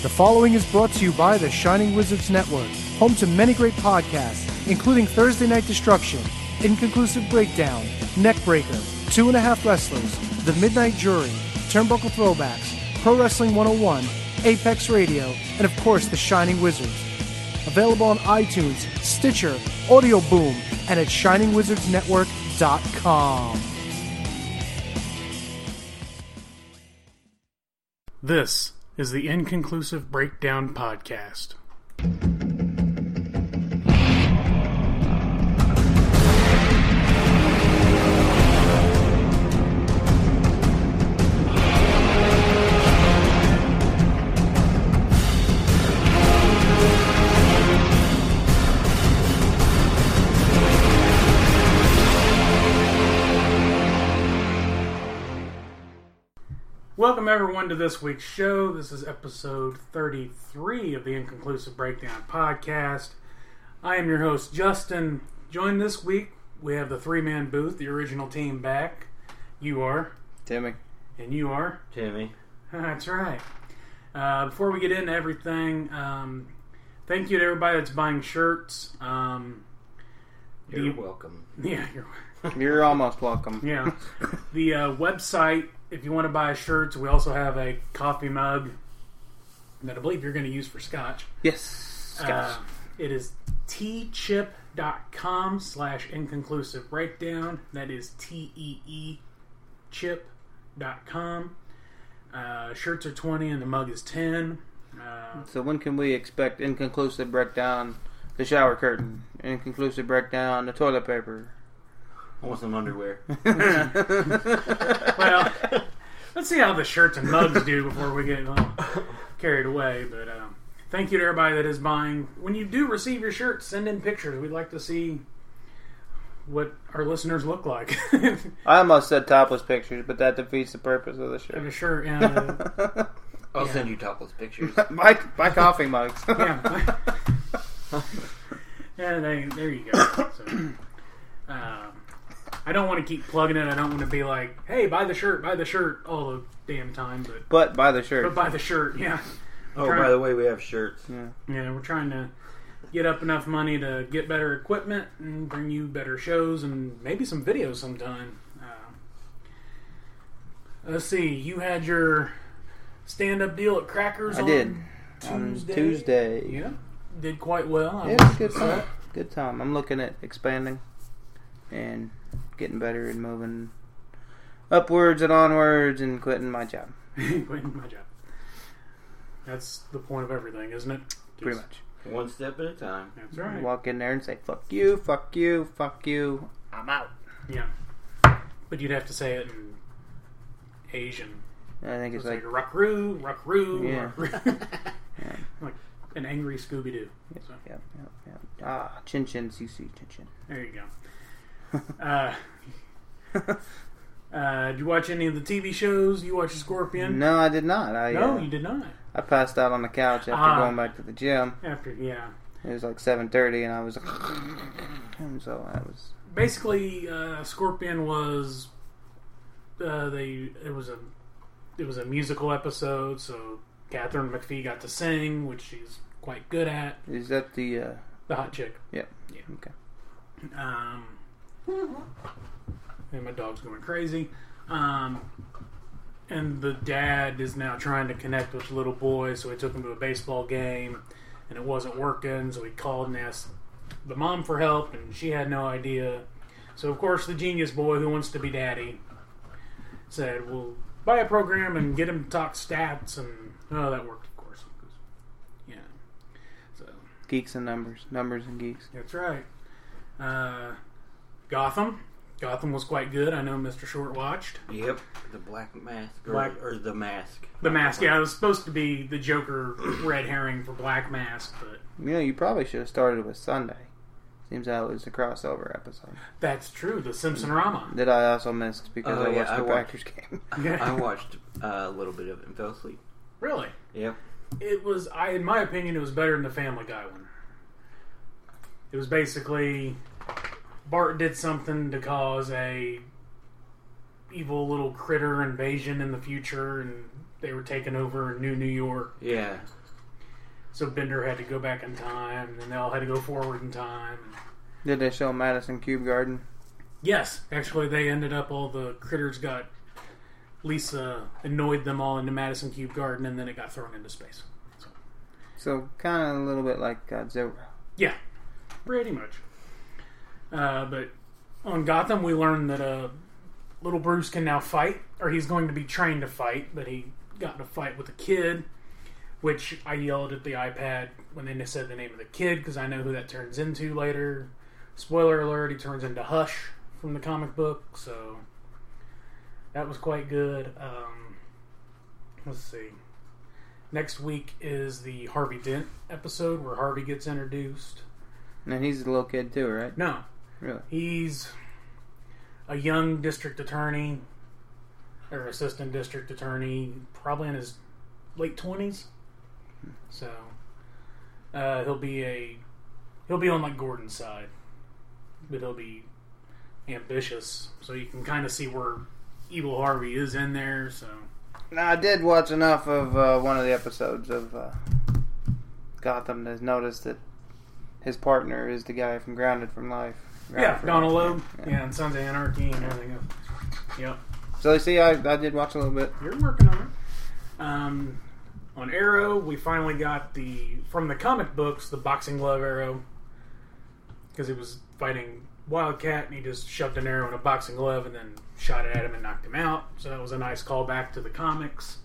The following is brought to you by the Shining Wizards Network, home to many great podcasts, including Thursday Night Destruction, Inconclusive Breakdown, Neckbreaker, 2.5 Wrestlers, The Midnight Jury, Turnbuckle Throwbacks, Pro Wrestling 101, Apex Radio, and of course the Shining Wizards. Available on iTunes, Stitcher, Audio Boom, and at ShiningWizardsNetwork.com. This is the Inconclusive Breakdown Podcast. Welcome everyone to this week's show. This is episode 33 of the Inconclusive Breakdown Podcast. I am your host, Justin. Joined this week, we have the three-man booth, the original team back. You are? Timmy. And you are? Timmy. That's right. Before we get into everything, thank you to everybody that's buying shirts. You're welcome. Yeah, You're almost welcome. Yeah. The website, if you want to buy shirts, we also have a coffee mug that I believe you're going to use for scotch. Yes. Scotch. It is teechip.com/inconclusive breakdown. That is TEE chip.com. Shirts are $20 and the mug is $10. So when can we expect Inconclusive Breakdown, the shower curtain, Inconclusive Breakdown, the toilet paper? I want some underwear. Well, let's see how the shirts and mugs do before we get carried away. But thank you to everybody that is buying. When you do receive your shirts, send in pictures. We'd like to see what our listeners look like. I almost said topless pictures, but that defeats the purpose of the shirt. Of a shirt, I'll send you topless pictures. Buy coffee mugs. Yeah. Yeah, there you go. So, I don't want to keep plugging it. I don't want to be like, hey, buy the shirt all the damn time. But buy the shirt. But buy the shirt, yeah. By the way, we have shirts. Yeah, we're trying to get up enough money to get better equipment and bring you better shows and maybe some videos sometime. Let's see, you had your stand-up deal at Crackers I did. Tuesday. Yeah, did quite well. It was good time. Good time. I'm looking at expanding and getting better and moving upwards and onwards and quitting my job. Quitting my job. That's the point of everything, isn't it? Pretty much. One step at a time. That's right. Walk in there and say, fuck you, fuck you, fuck you, I'm out. Yeah. But you'd have to say it in Asian. I think it's like Ruck-roo, yeah. Ruck-roo. Yeah. Like an angry Scooby-Doo. So. Yep. Chin chin, CC, chin chin. There you go. Did you watch any of the TV shows? You watch Scorpion? No, I did not. You did not. I passed out on the couch after going back to the gym. It was like 7:30, and I was and so I was basically Scorpion was it was a musical episode, so Catherine McPhee got to sing, which she's quite good at. Is that the hot chick? Yeah. Okay. And my dog's going crazy. And the dad is now trying to connect with the little boy, so he took him to a baseball game, and it wasn't working, so he called and asked the mom for help, and she had no idea. So, of course, the genius boy who wants to be daddy said, well, buy a program and get him to talk stats, and, that worked, of course. Yeah. So geeks and numbers and geeks. That's right. Gotham was quite good. I know Mr. Short watched. Yep. The Black Mask. Or the Mask. The Mask, yeah. It was supposed to be the Joker red herring for Black Mask, but... You probably should have started with Sunday. Seems that was a crossover episode. That's true. The Simpson-rama. That I also missed because I watched the Packers game. Yeah. I watched a little bit of it and fell asleep. Really? Yep. It was, in my opinion, it was better than the Family Guy one. It was basically... Bart did something to cause a evil little critter invasion in the future, and they were taking over New York. Yeah. So Bender had to go back in time, and then they all had to go forward in time. Did they show Madison Cube Garden? Yes, actually, they ended up, all the critters got, Lisa annoyed them all into Madison Cube Garden, and then it got thrown into space. So kind of a little bit like Godzilla. Yeah, pretty much. But on Gotham, we learned that little Bruce can now fight, or he's going to be trained to fight, but he got in a fight with a kid, which I yelled at the iPad when they said the name of the kid, because I know who that turns into later. Spoiler alert, he turns into Hush from the comic book, so that was quite good. Let's see. Next week is the Harvey Dent episode where Harvey gets introduced. And he's a little kid too, right? No. Really? He's a young district attorney, or assistant district attorney, probably in his late 20s. So, he'll be on like Gordon's side. But he'll be ambitious. So you can kind of see where evil Harvey is in there, so... Now, I did watch enough of one of the episodes of Gotham to notice that his partner is the guy from Grounded from Life. Donald Logue. Yeah, and Sons of Anarchy and everything else. Yep. So, you see, I did watch a little bit. You're working on it. On Arrow, we finally got from the comic books, the boxing glove Arrow. Because he was fighting Wildcat, and he just shoved an arrow in a boxing glove and then shot it at him and knocked him out. So that was a nice callback to the comics.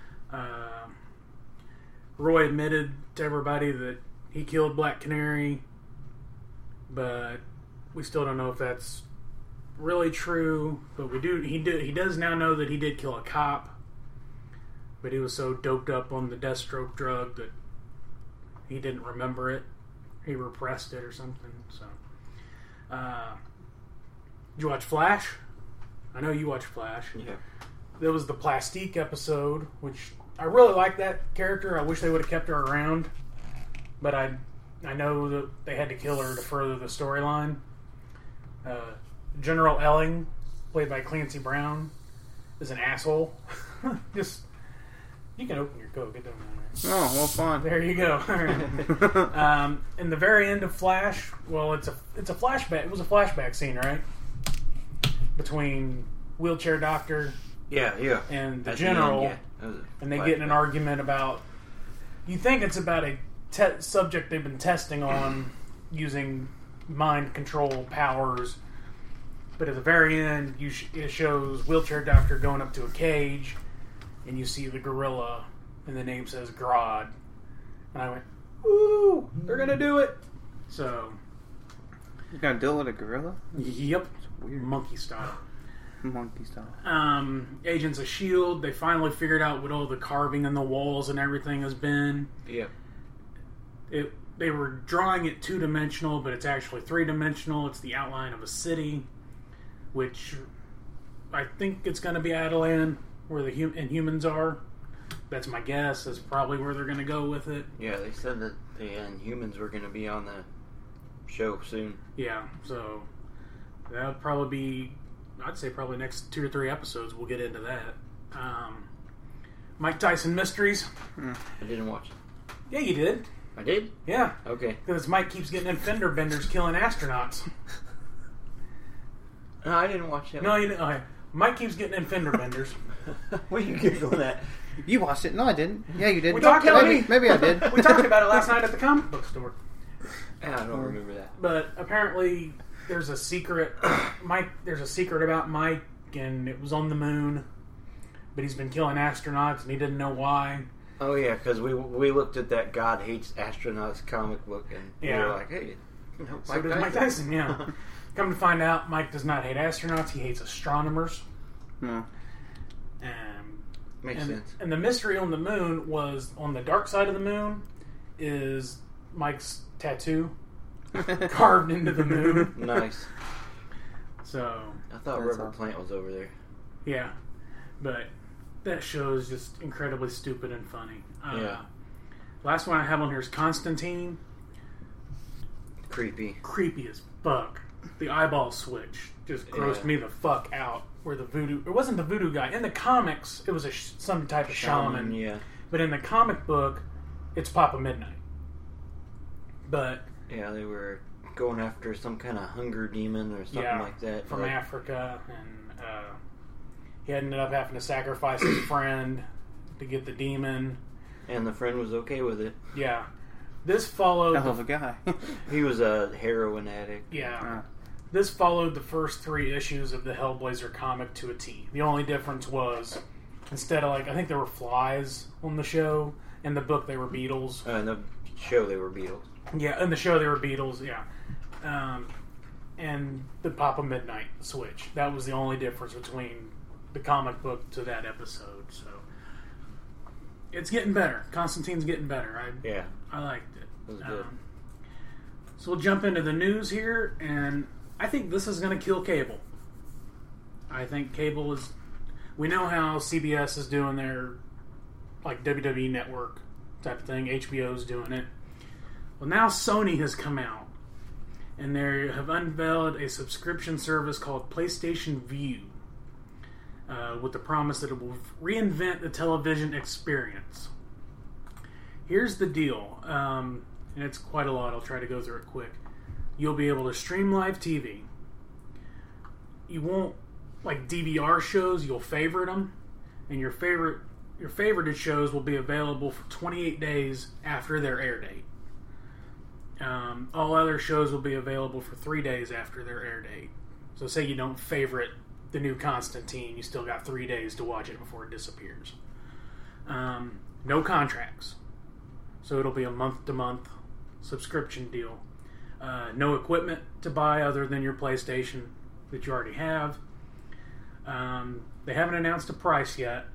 Roy admitted to everybody that he killed Black Canary, but we still don't know if that's really true. But we do. He does now know that he did kill a cop, but he was so doped up on the Deathstroke drug that he didn't remember it. He repressed it or something. So, did you watch Flash? I know you watch Flash. Yeah. There was the Plastique episode, which I really like that character. I wish they would have kept her around, but I know that they had to kill her to further the storyline. General Elling, played by Clancy Brown, is an asshole. Just, you can open your Coke. It doesn't matter. Oh, well, fine. There you go. In the very end of Flash, well, it's a flashback. It was a flashback scene, right? Between Wheelchair Doctor, yeah, and the That's General, the end, yeah. and they get in an argument about. You think it's about a subject they've been testing on using mind control powers, but at the very end, it shows Wheelchair Doctor going up to a cage, and you see the gorilla. And the name says Grodd. And I went, ooh, they're going to do it. So. You're going to deal with a gorilla? Yep. Weird. Monkey style. Monkey style. Agents of S.H.I.E.L.D., they finally figured out what all the carving in the walls and everything has been. Yeah. They were drawing it 2-dimensional, but it's actually 3-dimensional. It's the outline of a city, which I think it's going to be Adelan, where the Inhumans are. That's my guess. That's probably where they're going to go with it. Yeah, they said that the Inhumans were going to be on the show soon. Yeah, so that would probably be, I'd say probably next 2 or 3 episodes we'll get into that. Mike Tyson Mysteries. I didn't watch it. Yeah, you did. I did? Yeah. Okay. Because Mike keeps getting in fender benders killing astronauts. No, I didn't watch that. No, you didn't. Okay. Mike keeps getting in fender benders. What are you giggling at? You watched it? No, I didn't. Yeah, you did. We talked about it. Maybe I did. We talked about it last night at the comic book store. I don't remember that. But apparently, there's a secret. There's a secret about Mike, and it was on the moon. But he's been killing astronauts, and he didn't know why. Oh yeah, because we looked at that God Hates Astronauts comic book, and we were like, hey, so does Mike Tyson. Yeah. Come to find out, Mike does not hate astronauts. He hates astronomers. No. Makes sense. And the mystery on the moon was, on the dark side of the moon, is Mike's tattoo carved into the moon. Nice. So I thought Rubber Plant was over there. Yeah, but that show is just incredibly stupid and funny. Yeah. Last one I have on here is Constantine. Creepy as fuck. The eyeball switch just grossed me the fuck out. Where the voodoo... It wasn't the voodoo guy. In the comics, it was some type of shaman. Yeah. But in the comic book, it's Papa Midnight. But yeah, they were going after some kind of hunger demon or something like that from Africa, and he ended up having to sacrifice his friend to get the demon. And the friend was okay with it. Yeah. This followed... Hell of a guy. He was a heroin addict. Yeah. This followed the first 3 issues of the Hellblazer comic to a T. The only difference was, instead of, I think there were flies on the show. In the book, they were beetles. In the show, they were beetles. Yeah, in the show, they were beetles, yeah. And the Papa Midnight switch. That was the only difference between the comic book to that episode, so... It's getting better. Constantine's getting better. I liked it. It was good. So we'll jump into the news here, and I think this is going to kill cable. I think cable is... We know how CBS is doing their WWE Network type of thing. HBO's doing it. Well, now Sony has come out, and they have unveiled a subscription service called PlayStation Vue. With the promise that it will reinvent the television experience. Here's the deal, and it's quite a lot. I'll try to go through it quick. You'll be able to stream live TV. You won't, DVR shows, you'll favorite them, and your favorited shows will be available for 28 days after their air date. All other shows will be available for 3 days after their air date. So say you don't favorite the new Constantine, you still got 3 days to watch it before it disappears. No contracts. So it'll be a month-to-month subscription deal. No equipment to buy other than your PlayStation that you already have. They haven't announced a price yet.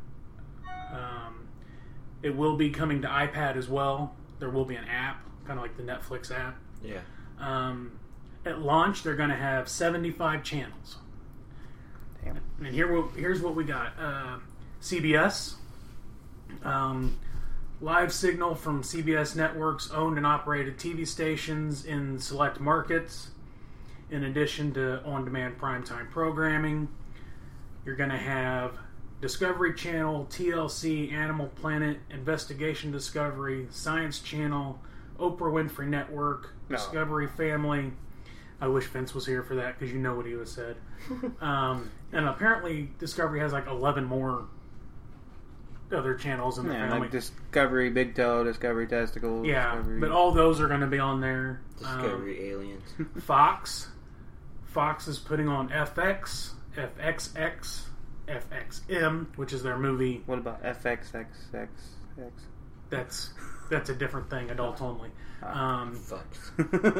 It will be coming to iPad as well. There will be an app, kind of like the Netflix app. Yeah. At launch, they're going to have 75 channels. Damn. And here's what we got. CBS. Live signal from CBS Networks owned and operated TV stations in select markets. In addition to on-demand primetime programming. You're going to have Discovery Channel, TLC, Animal Planet, Investigation Discovery, Science Channel, Oprah Winfrey Network, Discovery Family. I wish Vince was here for that because you know what he would have said. And apparently Discovery has 11 more other channels in the family. Like Discovery Big Toe, Discovery Testicles. Yeah, Discovery... but all those are going to be on there. Discovery Aliens. Fox is putting on FX, FXX, FXM, which is their movie. What about FXXXX? That's a different thing, adult only. Fucks.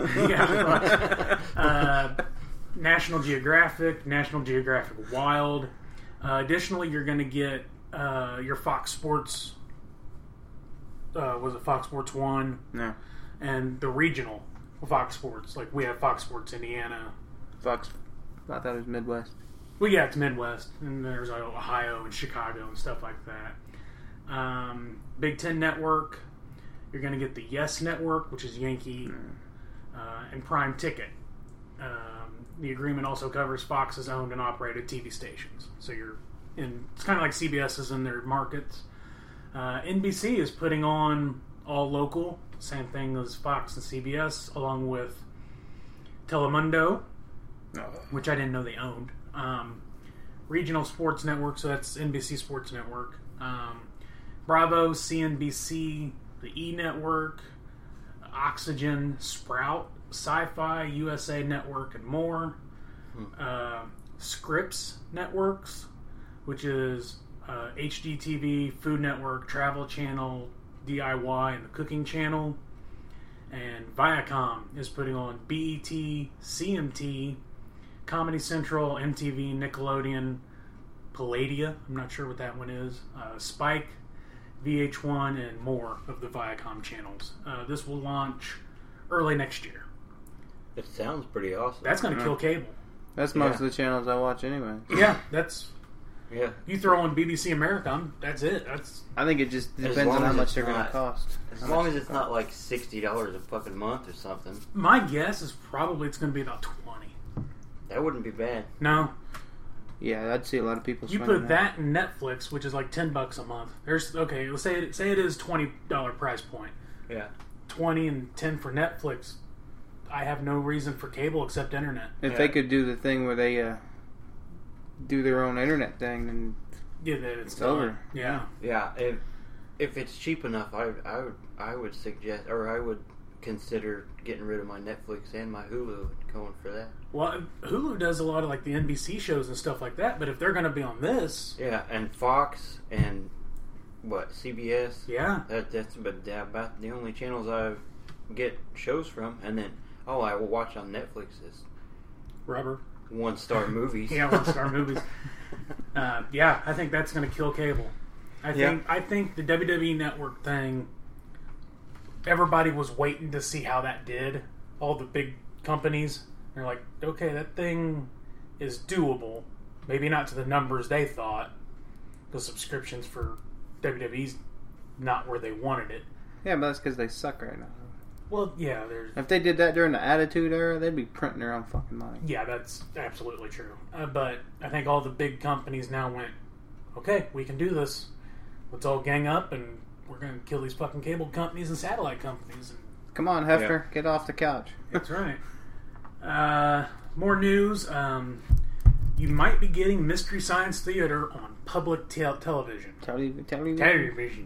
Yeah. National Geographic Wild. Additionally, you're going to get your Fox Sports. Was it Fox Sports 1? No. And the regional Fox Sports. We have Fox Sports Indiana. Fox. I thought it was Midwest. Well, yeah, it's Midwest, and there's Ohio and Chicago and stuff like that. Big Ten Network. You're going to get the Yes Network, which is Yankee, and Prime Ticket. The agreement also covers Fox's owned and operated TV stations. So it's kind of like CBS is in their markets. NBC is putting on all local, same thing as Fox and CBS, along with Telemundo, which I didn't know they owned. Regional Sports Network, so that's NBC Sports Network. Bravo, CNBC, the E Network, Oxygen, Sprout, Sci-Fi, USA Network, and more. Scripps Networks, which is HGTV, Food Network, Travel Channel, DIY, and the Cooking Channel. And Viacom is putting on BET, CMT, Comedy Central, MTV, Nickelodeon, Palladia, I'm not sure what that one is, Spike, VH1, and more of the Viacom channels. This will launch early next year. It sounds pretty awesome. That's going to kill cable. That's most of the channels I watch anyway. Yeah, Yeah. You throw on BBC America, that's it. I think it just depends on how much they're going to cost. As long as it's not $60 a fucking month or something. My guess is probably it's going to be about $20. That wouldn't be bad. No. Yeah, I'd see a lot of people. You put that in Netflix, which is $10 a month. Let's say it is $20 price point. Yeah. $20 and $10 for Netflix, I have no reason for cable except internet. If they could do the thing where they do their own internet thing, then it's over. Yeah. Yeah. If it's cheap enough, I would suggest, or I would consider getting rid of my Netflix and my Hulu and going for that. Well, Hulu does a lot of like the NBC shows and stuff like that, but if they're going to be on this, yeah, and Fox and CBS, yeah, that's about the only channels I get shows from, and then all I will watch on Netflix is rubber 1-star movies. Yeah, 1-star movies. Yeah, I think that's going to kill cable. I think the WWE Network thing, everybody was waiting to see how that did. All the big companies, they're like, okay, that thing is doable. Maybe not to the numbers they thought. The subscriptions for WWE's not where they wanted it. Yeah, but that's because they suck right now. Well, yeah, if they did that during the Attitude Era, they'd be printing their own fucking money. Yeah, that's absolutely true. But I think all the big companies now went, okay, we can do this. Let's all gang up and we're going to kill these fucking cable companies and satellite companies. Come on, Hefner, get off the couch. That's right. More news. You might be getting Mystery Science Theater on public television. Television.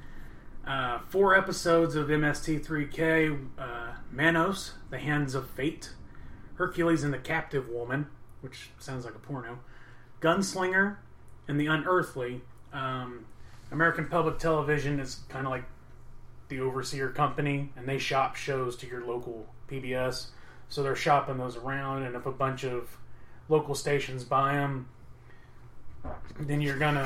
4 episodes of MST3K, Manos, The Hands of Fate, Hercules and the Captive Woman, which sounds like a porno, Gunslinger, and The Unearthly. American Public Television is kind of like the overseer company, and they shop shows to your local PBS, so they're shopping those around, and if a bunch of local stations buy them, then you're gonna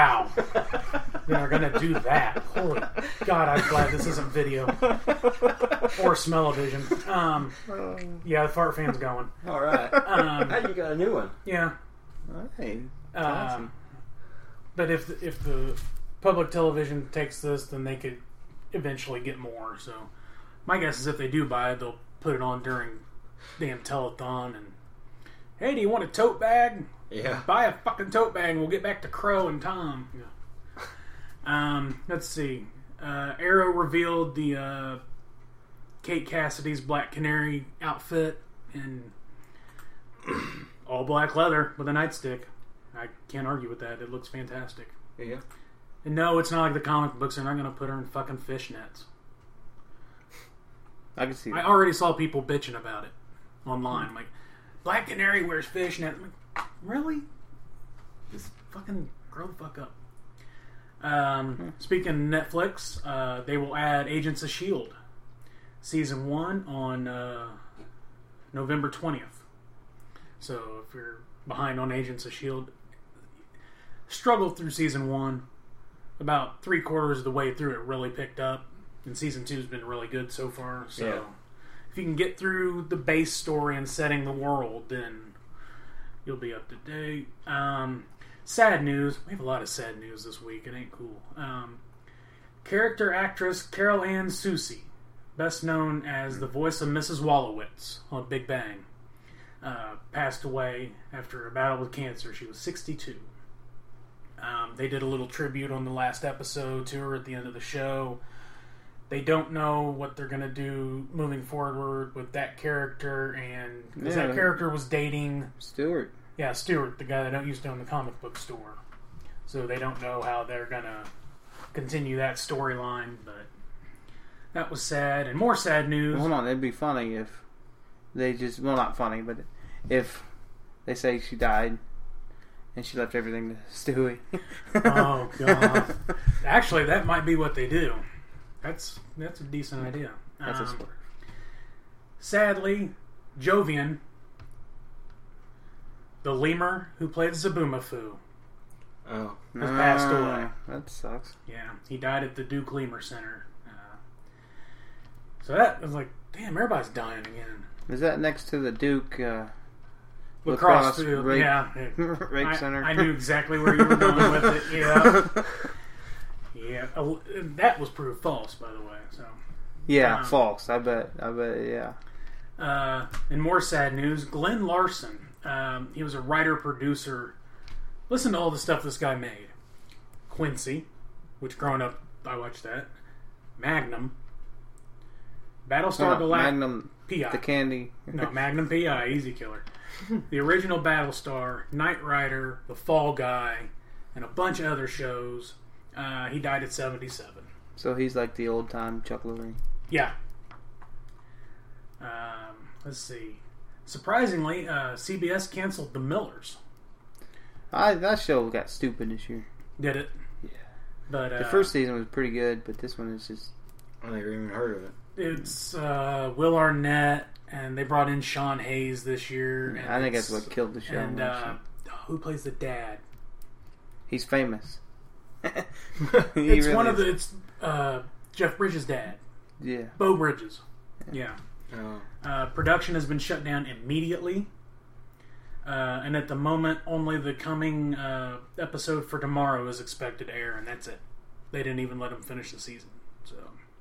then you're gonna do that. Holy God, I'm glad this isn't video or smell-o-vision. Yeah, the fart fan's going. All right. Now you got a new one. Yeah. Hey, awesome. But if the public television takes this, then they could eventually get more. So my guess is if they do buy it, they'll put it on during damn telethon and, hey, do you want a tote bag? Yeah. Buy a fucking tote bag and we'll get back to Crow and Tom. Yeah. Let's see. Arrow revealed the Kate Cassidy's Black Canary outfit in all black leather with a nightstick. I can't argue with that. It looks fantastic. Yeah. And no, it's not like the comic books. They're not going to put her in fucking fishnets. I can see that. I already saw people bitching about it online. I'm like, Black Canary wears fishnets. I'm like, really? Just fucking grow the fuck up. Speaking of Netflix, they will add Agents of S.H.I.E.L.D. Season 1 on November 20th. So if you're behind on Agents of S.H.I.E.L.D., struggled through Season 1. About 3/4 of the way through, it really picked up. And Season 2 has been really good so far. So if you can get through the base story and setting the world, then you'll be up to date. Sad news. We have a lot of sad news this week. It ain't cool. Character actress Carol Ann Susi, best known as the voice of Mrs. Wallowitz on Big Bang, passed away after a battle with cancer. She was 62. They did a little tribute on the last episode to her at the end of the show. They don't know what they're going to do moving forward with that character, and because that character was dating Stewart. Yeah, Stewart, the guy that used to own the comic book store. So they don't know how they're going to continue that storyline, but that was sad. And more sad news. Well, hold on, it'd be funny if they just, well, not funny, but if they say she died and she left everything to Stewie. Oh, God. Actually, that might be what they do. That's a decent idea. That's a swerve. Sadly, Jovian, the lemur who played Zaboomafoo, has passed away. That sucks. Yeah, he died at the Duke Lemur Center. So that was like, damn, everybody's dying again. Is that next to the Duke lacrosse field? Rape, yeah, rape center. I knew exactly where you were going with it. Yeah, yeah. That was proved false, by the way. So yeah, false. I bet. Yeah. And more sad news: Glenn Larson. He was a writer-producer. Listen to all the stuff this guy made. Quincy, which growing up I watched that. Magnum. Battlestar Galactica. Magnum, PI. the candy. No, Magnum PI, easy killer. The original Battlestar, Knight Rider, The Fall Guy, and a bunch of other shows. He died at 77. So he's like the old time Chuck Lorre. Yeah. Let's see. Surprisingly, CBS canceled The Millers. That show got stupid this year. Did it? Yeah. But The first season was pretty good, but this one is just... I never even heard of it. It's Will Arnett, and they brought in Sean Hayes this year. And I think that's what killed the show. And who plays the dad? He's famous. It's really one of the... It's Jeff Bridges' dad. Yeah. Bo Bridges. Yeah. Oh. Production has been shut down immediately. And at the moment, only the coming episode for tomorrow is expected to air, and that's it. They didn't even let them finish the season. So,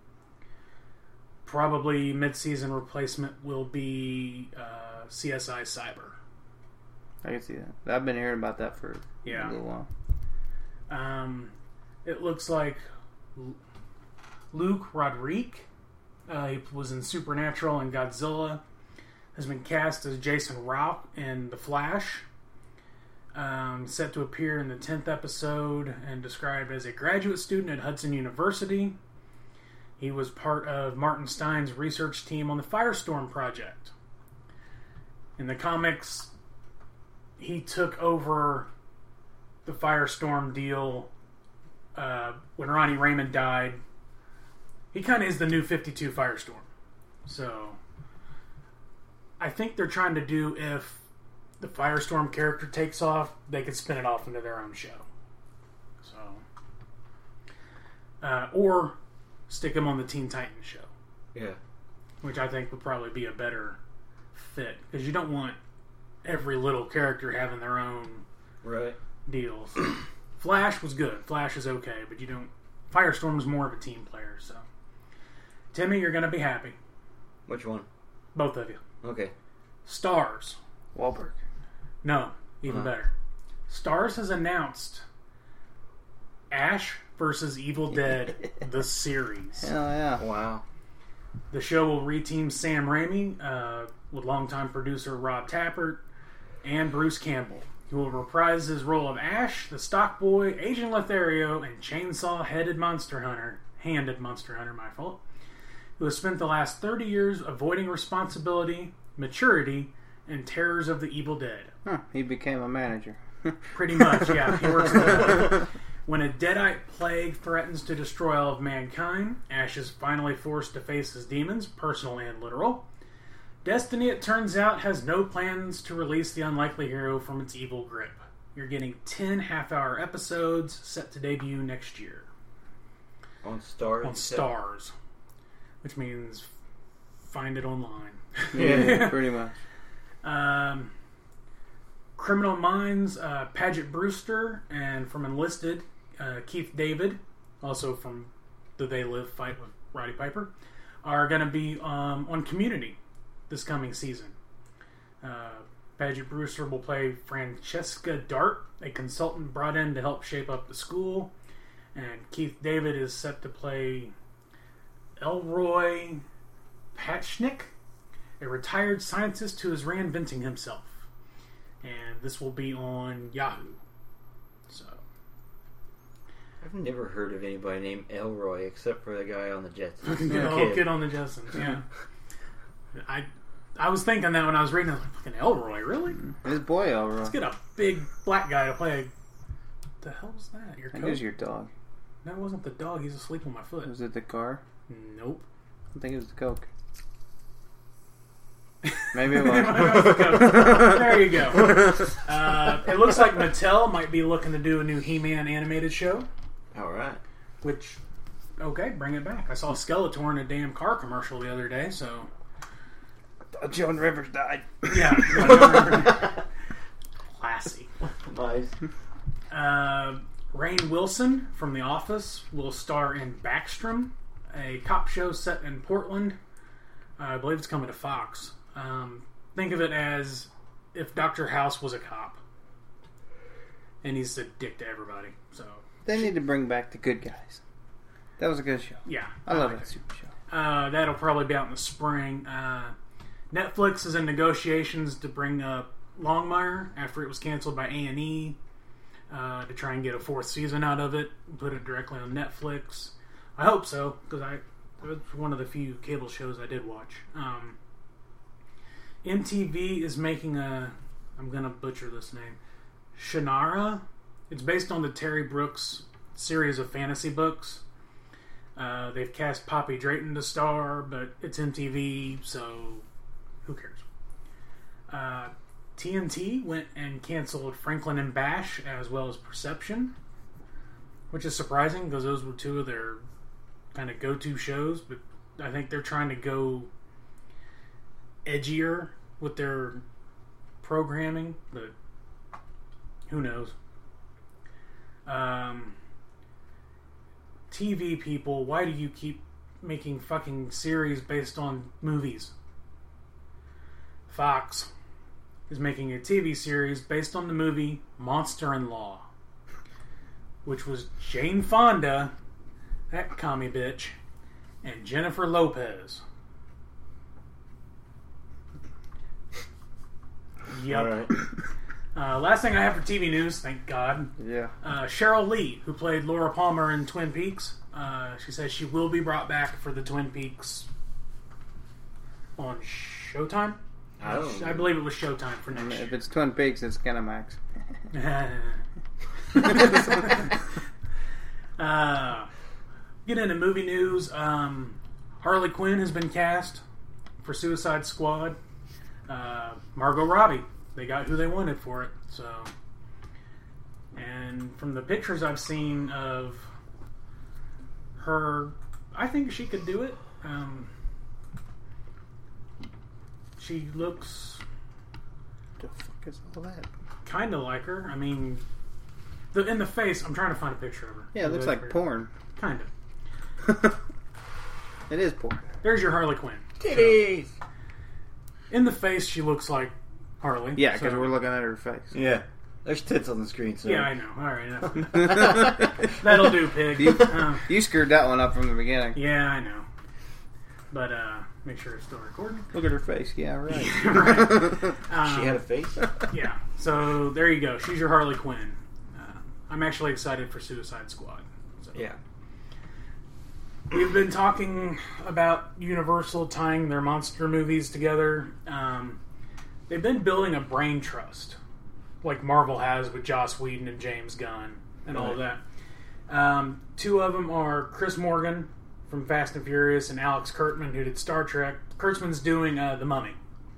probably mid-season replacement will be CSI Cyber. I can see that. I've been hearing about that for a little while. It looks like Luke Rodrigue, he was in Supernatural and Godzilla, has been cast as Jason Rauch in The Flash. Set to appear in the 10th episode and described as a graduate student at Hudson University. He was part of Martin Stein's research team on the Firestorm project. In the comics, he took over the Firestorm deal when Ronnie Raymond died. He kind of is the new 52 Firestorm. So, I think they're trying to do, if the Firestorm character takes off, they could spin it off into their own show. So, or stick him on the Teen Titans show. Yeah. Which I think would probably be a better fit. Because you don't want every little character having their own deals. Flash was good. Flash is okay, but you don't... Firestorm was more of a team player, so... Timmy, you're going to be happy. Which one? Both of you. Okay. Wahlberg. No, even better. Stars has announced Ash vs. Evil Dead, the series. Hell yeah. Wow. The show will reteam Sam Raimi with longtime producer Rob Tappert and Bruce Campbell. He will reprise his role of Ash, the Stock Boy, Agent Lothario, and Chainsaw-Handed Monster Hunter, my fault, who has spent the last 30 years avoiding responsibility, maturity, and terrors of the Evil Dead. He became a manager. Pretty much, yeah. He works in the When a deadite plague threatens to destroy all of mankind, Ash is finally forced to face his demons, personal and literal. Destiny, it turns out, has no plans to release the unlikely hero from its evil grip. You're getting 10 half-hour episodes set to debut next year. On Starz? On Starz. Which means find it online. Yeah, pretty much. Criminal Minds, Paget Brewster, and from Enlisted, Keith David, also from the They Live fight with Roddy Piper, are going to be on Community this coming season. Paget Brewster will play Francesca Dart, a consultant brought in to help shape up the school, and Keith David is set to play Elroy Patchnick, a retired scientist who is reinventing himself. And this will be on Yahoo. So, I've never heard of anybody named Elroy except for the guy on the Jetsons. Kid on the Jetsons, yeah. I was thinking that when I was reading it, I was like, fucking Elroy, really? His boy Elroy. Let's get a big black guy to play. The hell was that? Your I think coat? it was your dog. That wasn't the dog. He's asleep on my foot. Was it the car? Nope. I think it was the Coke. Maybe it was. There you go. It looks like Mattel might be looking to do a new He-Man animated show. Alright. Which, okay, bring it back. I saw Skeletor in a damn car commercial the other day, so... Joan Rivers died. Yeah. Classy. Nice. Rainn Wilson from The Office will star in Backstrom, a cop show set in Portland. I believe it's coming to Fox. Think of it as if Dr. House was a cop. And he's a dick to everybody. So They need to bring back The Good Guys. That was a good show. yeah. I love like that super show. That'll probably be out in the spring. Netflix is in negotiations to bring up Longmire after it was canceled by A&E to try and get a 4th season out of it and put it directly on Netflix. I hope so, because it's one of the few cable shows I did watch. MTV is making I'm going to butcher this name, Shannara. It's based on the Terry Brooks series of fantasy books. They've cast Poppy Drayton to star, but it's MTV, so who cares? TNT went and canceled Franklin and Bash as well as Perception, which is surprising because those were two of their kind of go-to shows, but I think they're trying to go edgier with their programming, but who knows? TV people, why do you keep making fucking series based on movies? Fox is making a TV series based on the movie Monster-in-Law, which was Jane Fonda, that commie bitch, and Jennifer Lopez. Yep. All right. Last thing I have for TV news, thank God. Yeah. Cheryl Lee, who played Laura Palmer in Twin Peaks, she says she will be brought back for the Twin Peaks on Showtime. I believe it was Showtime for next year. If it's Twin Peaks, it's Skinamax. Get into movie news. Harley Quinn has been cast for Suicide Squad. Margot Robbie, they got who they wanted for it. So, and from the pictures I've seen of her, I think she could do it. She looks The fuck is all that? kind of like her. I mean, in the face, I'm trying to find a picture of her. Yeah, it looks like porn. Kind of. It is porn. There's your Harley Quinn. Titties! In the face, she looks like Harley. Yeah, because so- we're looking at her face. Yeah. There's tits on the screen, so. Yeah, I know. All right, enough. That'll do, pig. You screwed that one up from the beginning. Yeah, I know. But make sure it's still recording. Look at her face. Yeah, right. Right. She had a face? Yeah. So there you go. She's your Harley Quinn. I'm actually excited for Suicide Squad. So. Yeah. We've been talking about Universal tying their monster movies together. They've been building a brain trust, like Marvel has with Joss Whedon and James Gunn and all of that. Two of them are Chris Morgan from Fast and Furious and Alex Kurtzman, who did Star Trek. Kurtzman's doing The Mummy.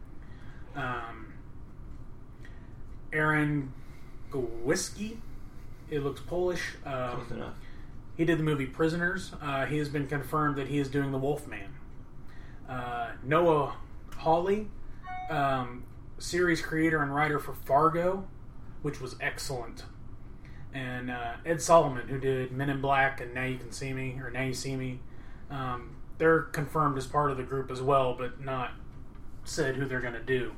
Aaron Gawicki, it looks Polish. Close enough. He did the movie Prisoners. He has been confirmed that he is doing The Wolfman. Noah Hawley, series creator and writer for Fargo, which was excellent. And Ed Solomon, who did Men in Black and Now You Can See Me, or Now You See Me. They're confirmed as part of the group as well, but not said who they're going to do.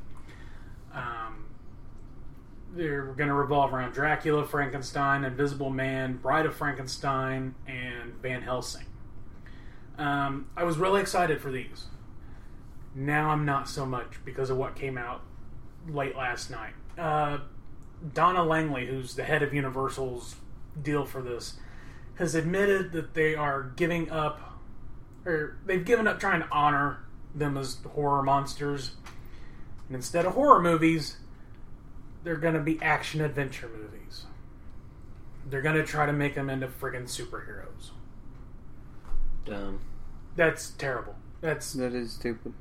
They're going to revolve around Dracula, Frankenstein, Invisible Man, Bride of Frankenstein, and Van Helsing. I was really excited for these. Now I'm not so much because of what came out late last night. Donna Langley, who's the head of Universal's deal for this, has admitted that they are giving up, or they've given up trying to honor them as horror monsters. And instead of horror movies, they're going to be action-adventure movies. They're going to try to make them into friggin' superheroes. Dumb. That's terrible. That is stupid.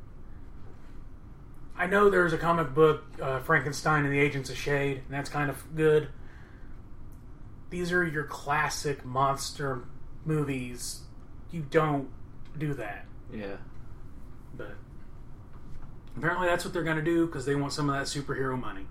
I know there's a comic book, Frankenstein and the Agents of S.H.I.E.L.D., and that's kind of good. These are your classic monster movies. You don't do that. Yeah. But apparently that's what they're going to do because they want some of that superhero money.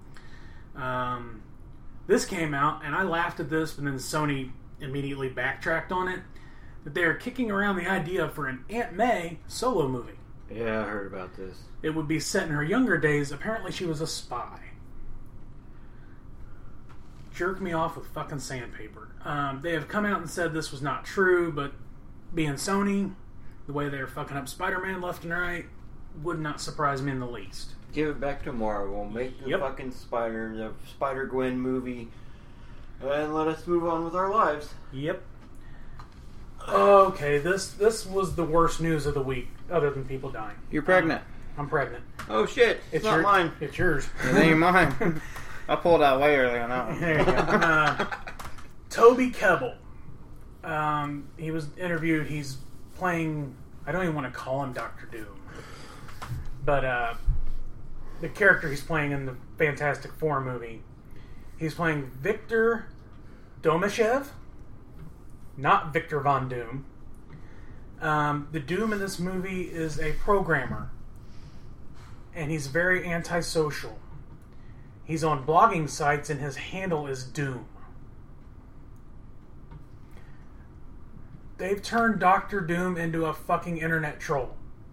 This came out, and I laughed at this, but then Sony immediately backtracked on it, that they are kicking around the idea for an Aunt May solo movie. Yeah, I heard about this. It would be set in her younger days. Apparently she was a spy. Jerk me off with fucking sandpaper. They have come out and said this was not true, but being Sony, the way they're fucking up Spider-Man left and right would not surprise me in the least. Give it back to Marvel. Make the fucking Spider-Gwen movie, and let us move on with our lives. Yep. Okay, this was the worst news of the week, other than people dying. You're pregnant. I'm pregnant. Oh shit! It's not mine. It's yours. It ain't mine. I pulled out way early on that one. There you go. Toby Kebbell. He was interviewed. He's playing. I don't even want to call him Dr. Doom, but the character he's playing in the Fantastic Four movie, he's playing Victor Domashev, not Victor Von Doom. The Doom in this movie is a programmer, and he's very antisocial. He's on blogging sites, and his handle is Doom. They've turned Dr. Doom into a fucking internet troll.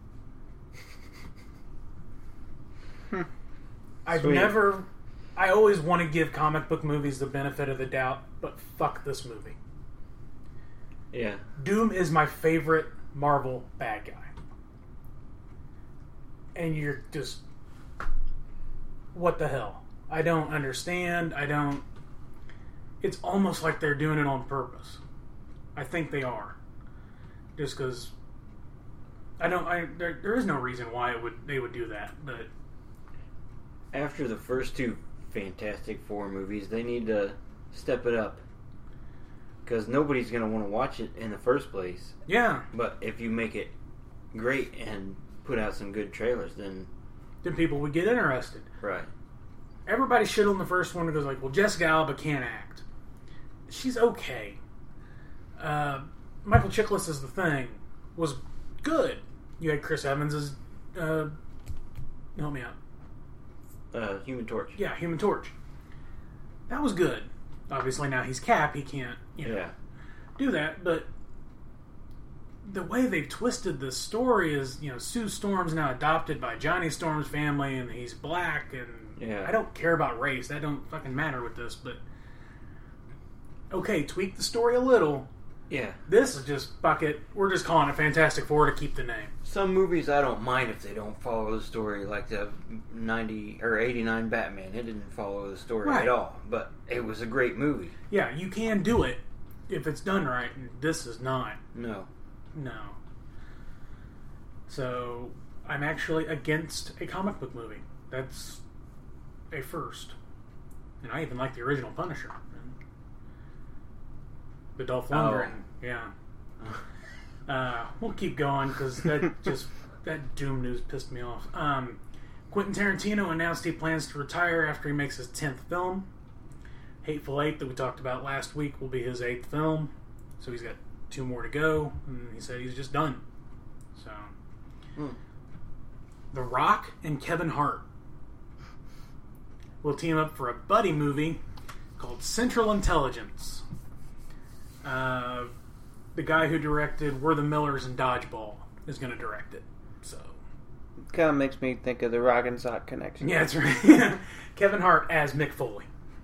I always want to give comic book movies the benefit of the doubt, but fuck this movie. Yeah. Doom is my favorite Marvel bad guy. And you're just... What the hell? I don't understand. It's almost like they're doing it on purpose. I think they are. Just because... There is no reason why they would do that, but... After the first two Fantastic Four movies, they need to step it up. Because nobody's going to want to watch it in the first place. Yeah. But if you make it great and put out some good trailers, then people would get interested. Right. Everybody shit on the first one and goes like, well, Jessica Alba can't act. She's okay. Michael Chiklis as the Thing was good. You had Chris Evans as... help me out. Human Torch. Yeah, Human Torch. That was good. Obviously now he's Cap, he can't do that, but the way they've twisted the story is, Sue Storm's now adopted by Johnny Storm's family, and he's black, and I don't care about race. That don't fucking matter with this, but okay, tweak the story a little. Yeah. This is just, fuck it, we're just calling it Fantastic Four to keep the name. Some movies I don't mind if they don't follow the story, like the 90 or 89 Batman. It didn't follow the story at all, but it was a great movie. Yeah, you can do it if it's done right, and this is not. No. So, I'm actually against a comic book movie. That's a first. And I even like the original Punisher. The Dolph Lundgren. Yeah. We'll keep going because that Doom news pissed me off. Quentin Tarantino announced he plans to retire after he makes his 10th film. Hateful Eight that we talked about last week will be his 8th film. So he's got 2 more to go. And he said he's just done. So. The Rock and Kevin Hart will team up for a buddy movie called Central Intelligence. The guy who directed We're the Millers and Dodgeball is going to direct it. So, kind of makes me think of the Rock and Sock connection. Yeah, that's right. Kevin Hart as Mick Foley.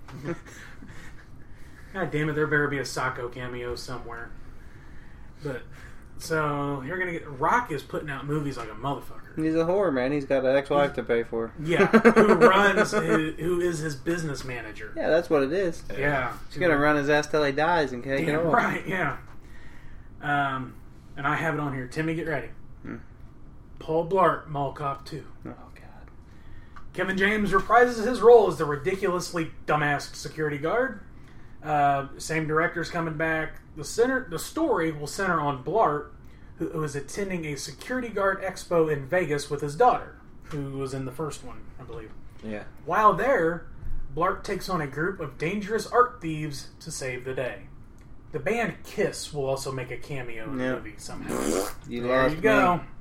God damn it, there better be a Sacco cameo somewhere. But so you're gonna get Rock is putting out movies like a motherfucker. He's a whore, man. He's got an ex-wife to pay for. Yeah, who is his business manager. Yeah, that's what it is. Yeah, she's gonna run his ass till he dies and take it off. Right? Yeah. And I have it on here. Timmy, get ready. Paul Blart, Mall Cop 2. Oh God. Kevin James reprises his role as the ridiculously dumbass security guard. Same director's coming back. The story will center on Blart, who is attending a security guard expo in Vegas with his daughter, who was in the first one, I believe. Yeah. While there, Blart takes on a group of dangerous art thieves to save the day. The band Kiss will also make a cameo in the movie somehow. There you go. Me.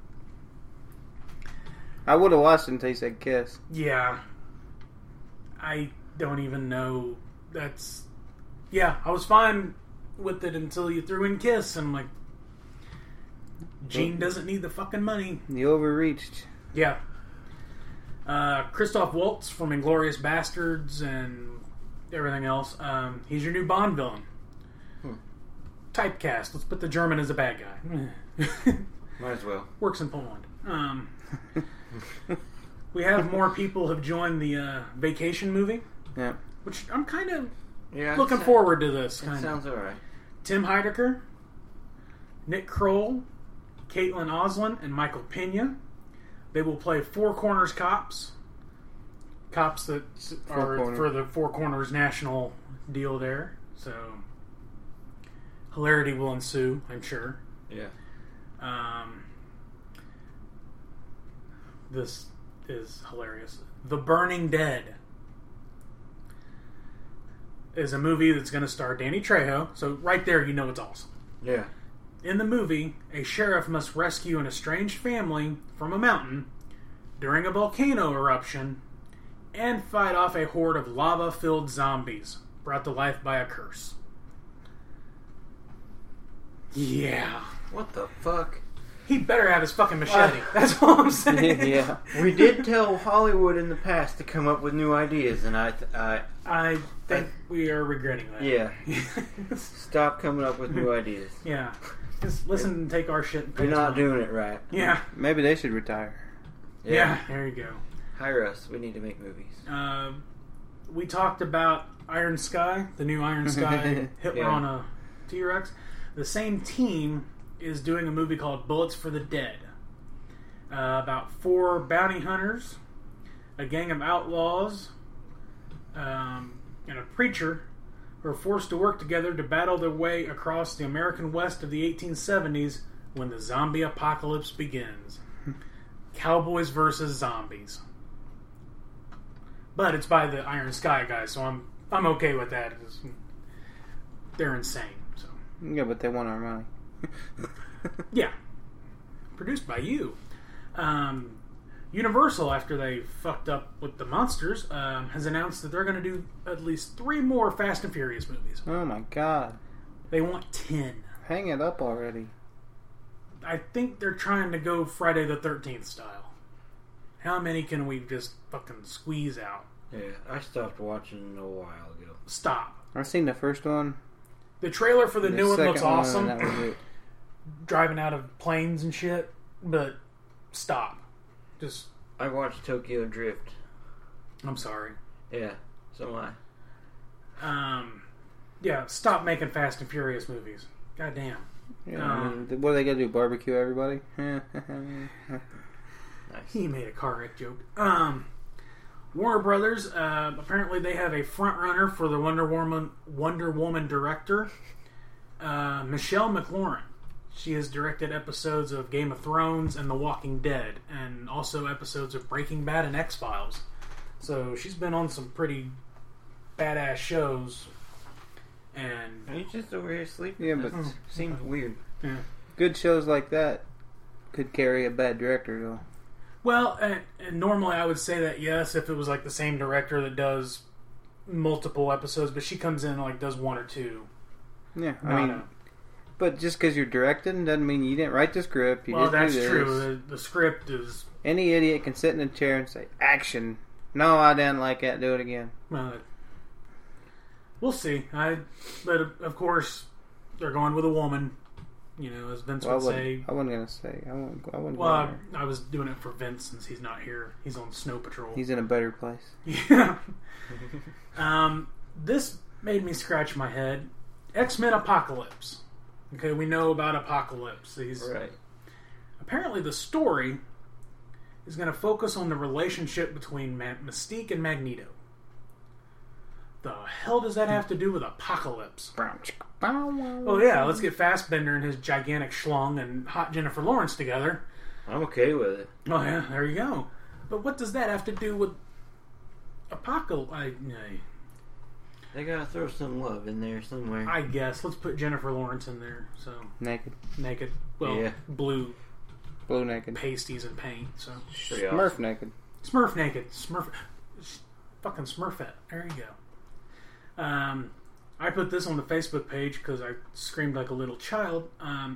I would have watched it until you said Kiss. Yeah. I don't even know. Yeah, I was fine with it until you threw in Kiss, and I'm like, Gene doesn't need the fucking money. You overreached. Yeah. Christoph Waltz from Inglourious Bastards and everything else. He's your new Bond villain. Typecast. Let's put the German as a bad guy. Might as well. Works in Poland. We have more people have joined the Vacation movie. Yeah. Which I'm kind of Yeah, looking forward to this. That sounds alright. Tim Heidecker, Nick Kroll, Caitlin Oslin, and Michael Pena. They will play Four Corners cops. Cops that are for the Four Corners national deal there. So, hilarity will ensue, I'm sure. Yeah. This is hilarious. The Burning Dead is a movie that's going to star Danny Trejo. So right there, you know it's awesome. Yeah. In the movie, a sheriff must rescue an estranged family from a mountain during a volcano eruption and fight off a horde of lava-filled zombies brought to life by a curse. Yeah. What the fuck? He better have his fucking machete. That's all I'm saying. Yeah. We did tell Hollywood in the past to come up with new ideas, and I think we are regretting that. Yeah. Stop coming up with new ideas. Yeah. Just listen and take our shit and pay You're us not money. doing it right. Yeah. Maybe they should retire. Yeah. There you go. Hire us. We need to make movies. We talked about Iron Sky, the new Iron Sky Hitler on a T-Rex. The same team is doing a movie called Bullets for the Dead. About 4 bounty hunters, a gang of outlaws, and a preacher who are forced to work together to battle their way across the American West of the 1870s when the zombie apocalypse begins. Cowboys versus zombies. But it's by the Iron Sky guys, so I'm okay with that. They're insane. So Yeah, but they want our money. yeah, produced by you. Universal, after they fucked up with the monsters, has announced that they're going to do at least 3 more Fast and Furious movies. Oh my god. They want 10. Hang it up already. I think they're trying to go Friday the 13th style. How many can we just fucking squeeze out? Yeah, I stopped watching a while ago. Stop. I've seen the first one. The trailer for the new one looks second awesome. That was it. Driving out of planes and shit, but stop. Just, I watched Tokyo Drift. I'm sorry. Yeah, so am I. Yeah, stop making Fast and Furious movies. Goddamn. Yeah, I mean, what are they gonna do? Barbecue everybody? Nice. He made a car wreck joke. Warner Brothers, apparently they have a front runner for the Wonder Woman director, Michelle McLaurin. She has directed episodes of Game of Thrones and The Walking Dead, and also episodes of Breaking Bad and X-Files. So she's been on some pretty badass shows. And He's just over here sleeping. Yeah, but Seems weird. yeah. good shows like that could carry a bad director, though. Well, and normally I would say that yes, if it was like the same director that does multiple episodes, but she comes in and like does 1 or 2. Yeah, I mean, but just because you're directing doesn't mean you didn't write the script. You well, didn't that's do this. true. The script is Any idiot can sit in a chair and say, "Action." No, I didn't like that. Do it again. we'll see. But of course, they're going with a woman. You know, as Vince would say. I wasn't gonna say. I wouldn't. Well, I was doing it for Vince since he's not here. He's on Snow Patrol. He's in a better place. Yeah. This made me scratch my head. X-Men Apocalypse. Okay, we know about Apocalypse. Right. Apparently the story is going to focus on the relationship between Mystique and Magneto. The hell does that have to do with Apocalypse? Oh yeah, let's get Fassbender and his gigantic schlong and hot Jennifer Lawrence together. I'm okay with it. Oh yeah, there you go. But what does that have to do with Apocalypse? They gotta throw some love in there somewhere. I guess. Let's put Jennifer Lawrence in there. So Naked. Well, Yeah. blue naked. pasties and paint. So Pretty Smurf awesome. naked. Smurf naked. Fucking Smurfette. There you go. I put this on the Facebook page because I screamed like a little child. On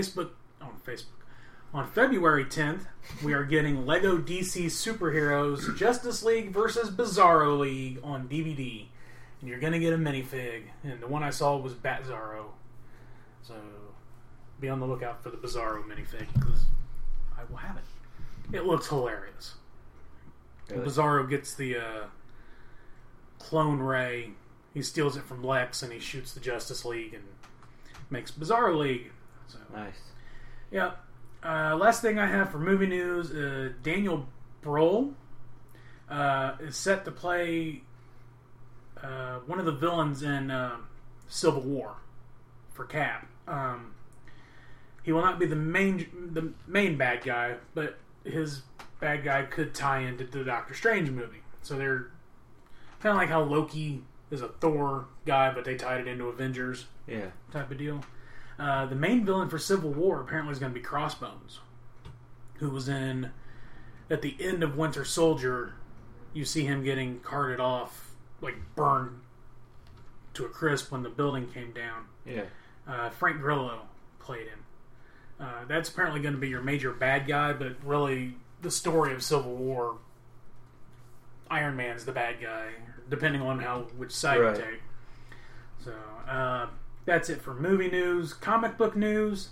February 10th, we are getting Lego DC Superheroes Justice League vs. Bizarro League on DVD. And you're going to get a minifig. And the one I saw was Bat-Zaro. So, be on the lookout for the Bizarro minifig because I will have it. It looks hilarious. Really? Bizarro gets the clone Ray. He steals it from Lex and he shoots the Justice League and makes Bizarro League. So, Nice. yeah. Last thing I have for movie news: Daniel Bruhl is set to play one of the villains in Civil War for Cap. He will not be the main bad guy, but his bad guy could tie into the Doctor Strange movie. So they're kind of like how Loki is a Thor guy, but they tied it into Avengers type of deal. The main villain for Civil War apparently is going to be Crossbones, who was in, at the end of Winter Soldier, you see him getting carted off, like burned to a crisp when the building came down. Yeah. Frank Grillo played him. That's apparently going to be your major bad guy, but really the story of Civil War, Iron Man's the bad guy, depending on which side you take. So, that's it for movie news. Comic book news.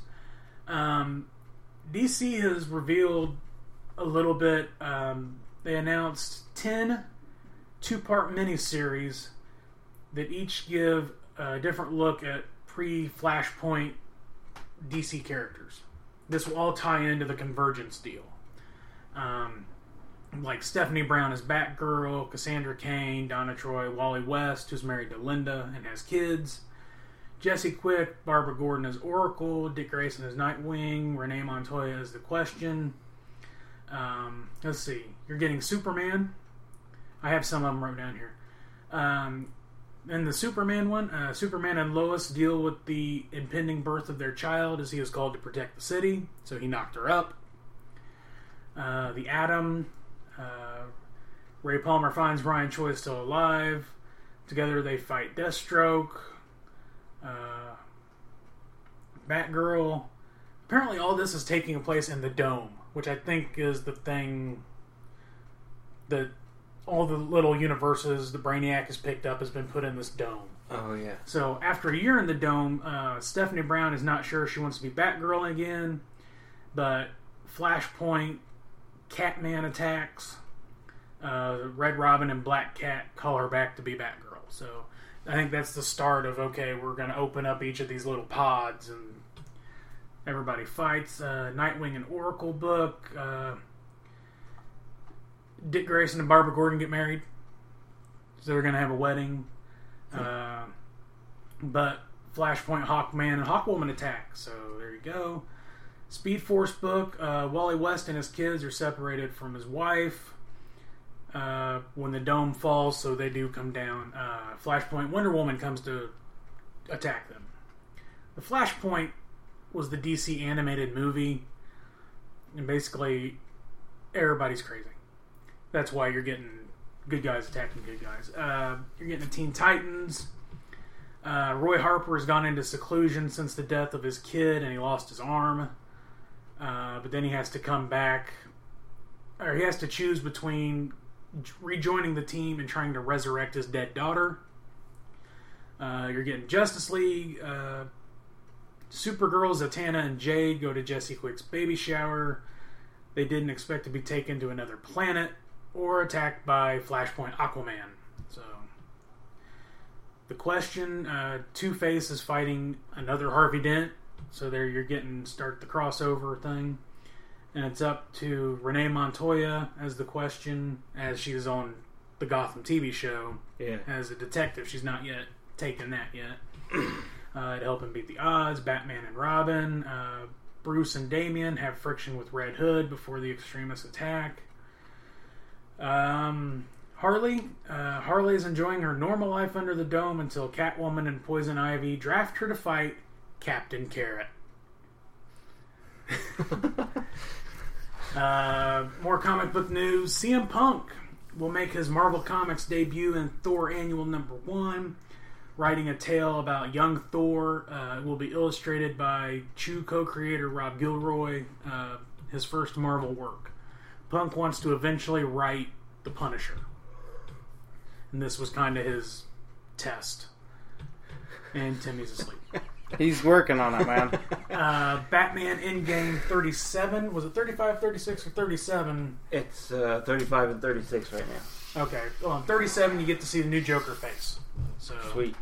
DC has revealed a little bit. They announced 10 two-part miniseries that each give a different look at pre-Flashpoint DC characters. This will all tie into the Convergence deal. Like Stephanie Brown as Batgirl, Cassandra Cain, Donna Troy, Wally West, who's married to Linda and has kids, Jesse Quick, Barbara Gordon as Oracle, Dick Grayson as Nightwing, Renee Montoya as The Question. Let's see. You're getting Superman. I have some of them wrote down here. In the Superman one, Superman and Lois deal with the impending birth of their child as he is called to protect the city, so he knocked her up. The Atom, Ray Palmer finds Ryan Choi still alive. Together they fight Deathstroke. Batgirl. Apparently all this is taking place in the Dome, which I think is the thing that all the little universes the Brainiac has picked up has been put in this dome. Oh, yeah. So after a year in the dome, Stephanie Brown is not sure she wants to be Batgirl again, but Flashpoint, Catman attacks, Red Robin and Black Cat call her back to be Batgirl. So I think that's the start of, okay, we're going to open up each of these little pods and everybody fights. Nightwing and Oracle book. Dick Grayson and Barbara Gordon get married. So they're going to have a wedding. But Flashpoint, Hawkman, and Hawkwoman attack. So there you go. Speed Force book. Wally West and his kids are separated from his wife when the dome falls, so they do come down. Flashpoint, Wonder Woman comes to attack them. The Flashpoint was the DC animated movie, and basically everybody's crazy. That's why you're getting good guys attacking good guys. You're getting the Teen Titans. Roy Harper has gone into seclusion since the death of his kid, and he lost his arm. But then he has to come back, or he has to choose between rejoining the team and trying to resurrect his dead daughter. You're getting Justice League. Supergirl, Zatanna, and Jade go to Jesse Quick's baby shower. They didn't expect to be taken to another planet or attacked by Flashpoint Aquaman. So, The Question, Two-Face is fighting another Harvey Dent. So there you're getting start the crossover thing. And it's up to Renee Montoya as The Question, as she's on the Gotham TV show. Yeah. As a detective. She's not yet taken that yet. To help him beat the odds. Batman and Robin. Bruce and Damian have friction with Red Hood before the extremists attack. Harley is enjoying her normal life under the dome until Catwoman and Poison Ivy draft her to fight Captain Carrot. More comic book news. CM Punk will make his Marvel Comics debut in Thor Annual #1, writing a tale about young Thor. It will be illustrated by Chew co-creator Rob Gilroy, his first Marvel work. Punk wants to eventually write The Punisher. And this was kind of his test. And Timmy's asleep. He's working on it, man. Batman Endgame 37. Was it 35, 36, or 37? It's 35 and 36 right now. Okay. Well, on 37, you get to see the new Joker face. So Sweet.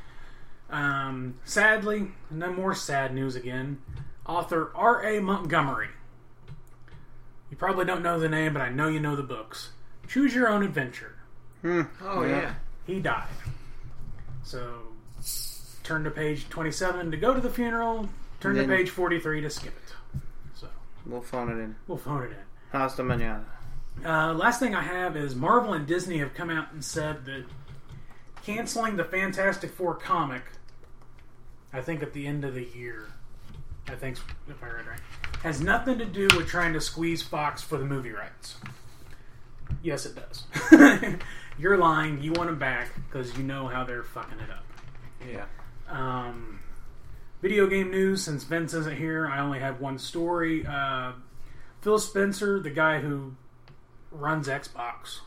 Sadly, no more sad news again. Author R.A. Montgomery. You probably don't know the name, but I know you know the books. Choose Your Own Adventure. Oh, yeah. He died. So, turn to page 27 to go to the funeral. Turn to page 43 to skip it. So We'll phone it in. we'll phone it in. Hasta mañana. Last thing I have is Marvel and Disney have come out and said that canceling the Fantastic Four comic, I think at the end of the year, I think, if I read right, has nothing to do with trying to squeeze Fox for the movie rights. Yes, it does. You're lying. You want them back because you know how they're fucking it up. Yeah. Video game news, since Vince isn't here, I only have one story. Phil Spencer, the guy who runs Xbox,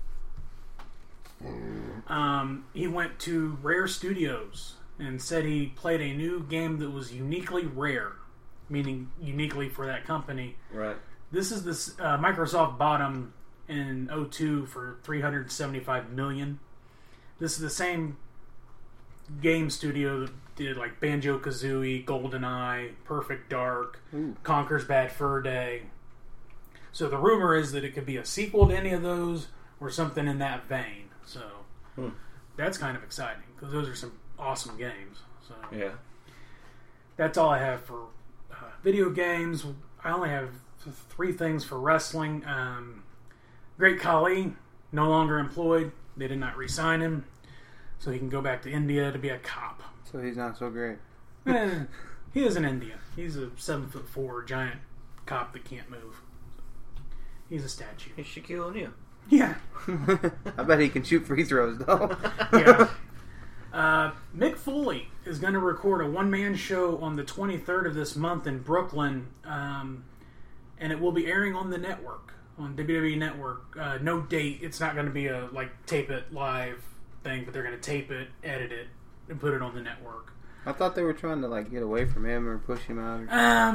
he went to Rare Studios and said he played a new game that was uniquely rare, meaning uniquely for that company. Right. This is this Microsoft bought him in 2002 for $375 million. This is the same game studio that did like Banjo-Kazooie, GoldenEye, Perfect Dark, Conker's Bad Fur Day. So the rumor is that it could be a sequel to any of those or something in that vein. So that's kind of exciting because those are some awesome games. So Yeah. that's all I have for video games. I only have 3 things for wrestling. Great Khali, no longer employed. They did not re-sign him. So he can go back to India to be a cop. So he's not so great. He is in India. He's a 7'4" giant cop that can't move. He's a statue. It's Shaquille O'Neal. Yeah. I bet he can shoot free throws, though. Yeah. Mick Foley is going to record a one-man show on the 23rd of this month in Brooklyn, and it will be airing on the network, on WWE Network. No date. It's not going to be a tape it live thing, but they're going to tape it, edit it, and put it on the network. I thought they were trying to get away from him or push him out.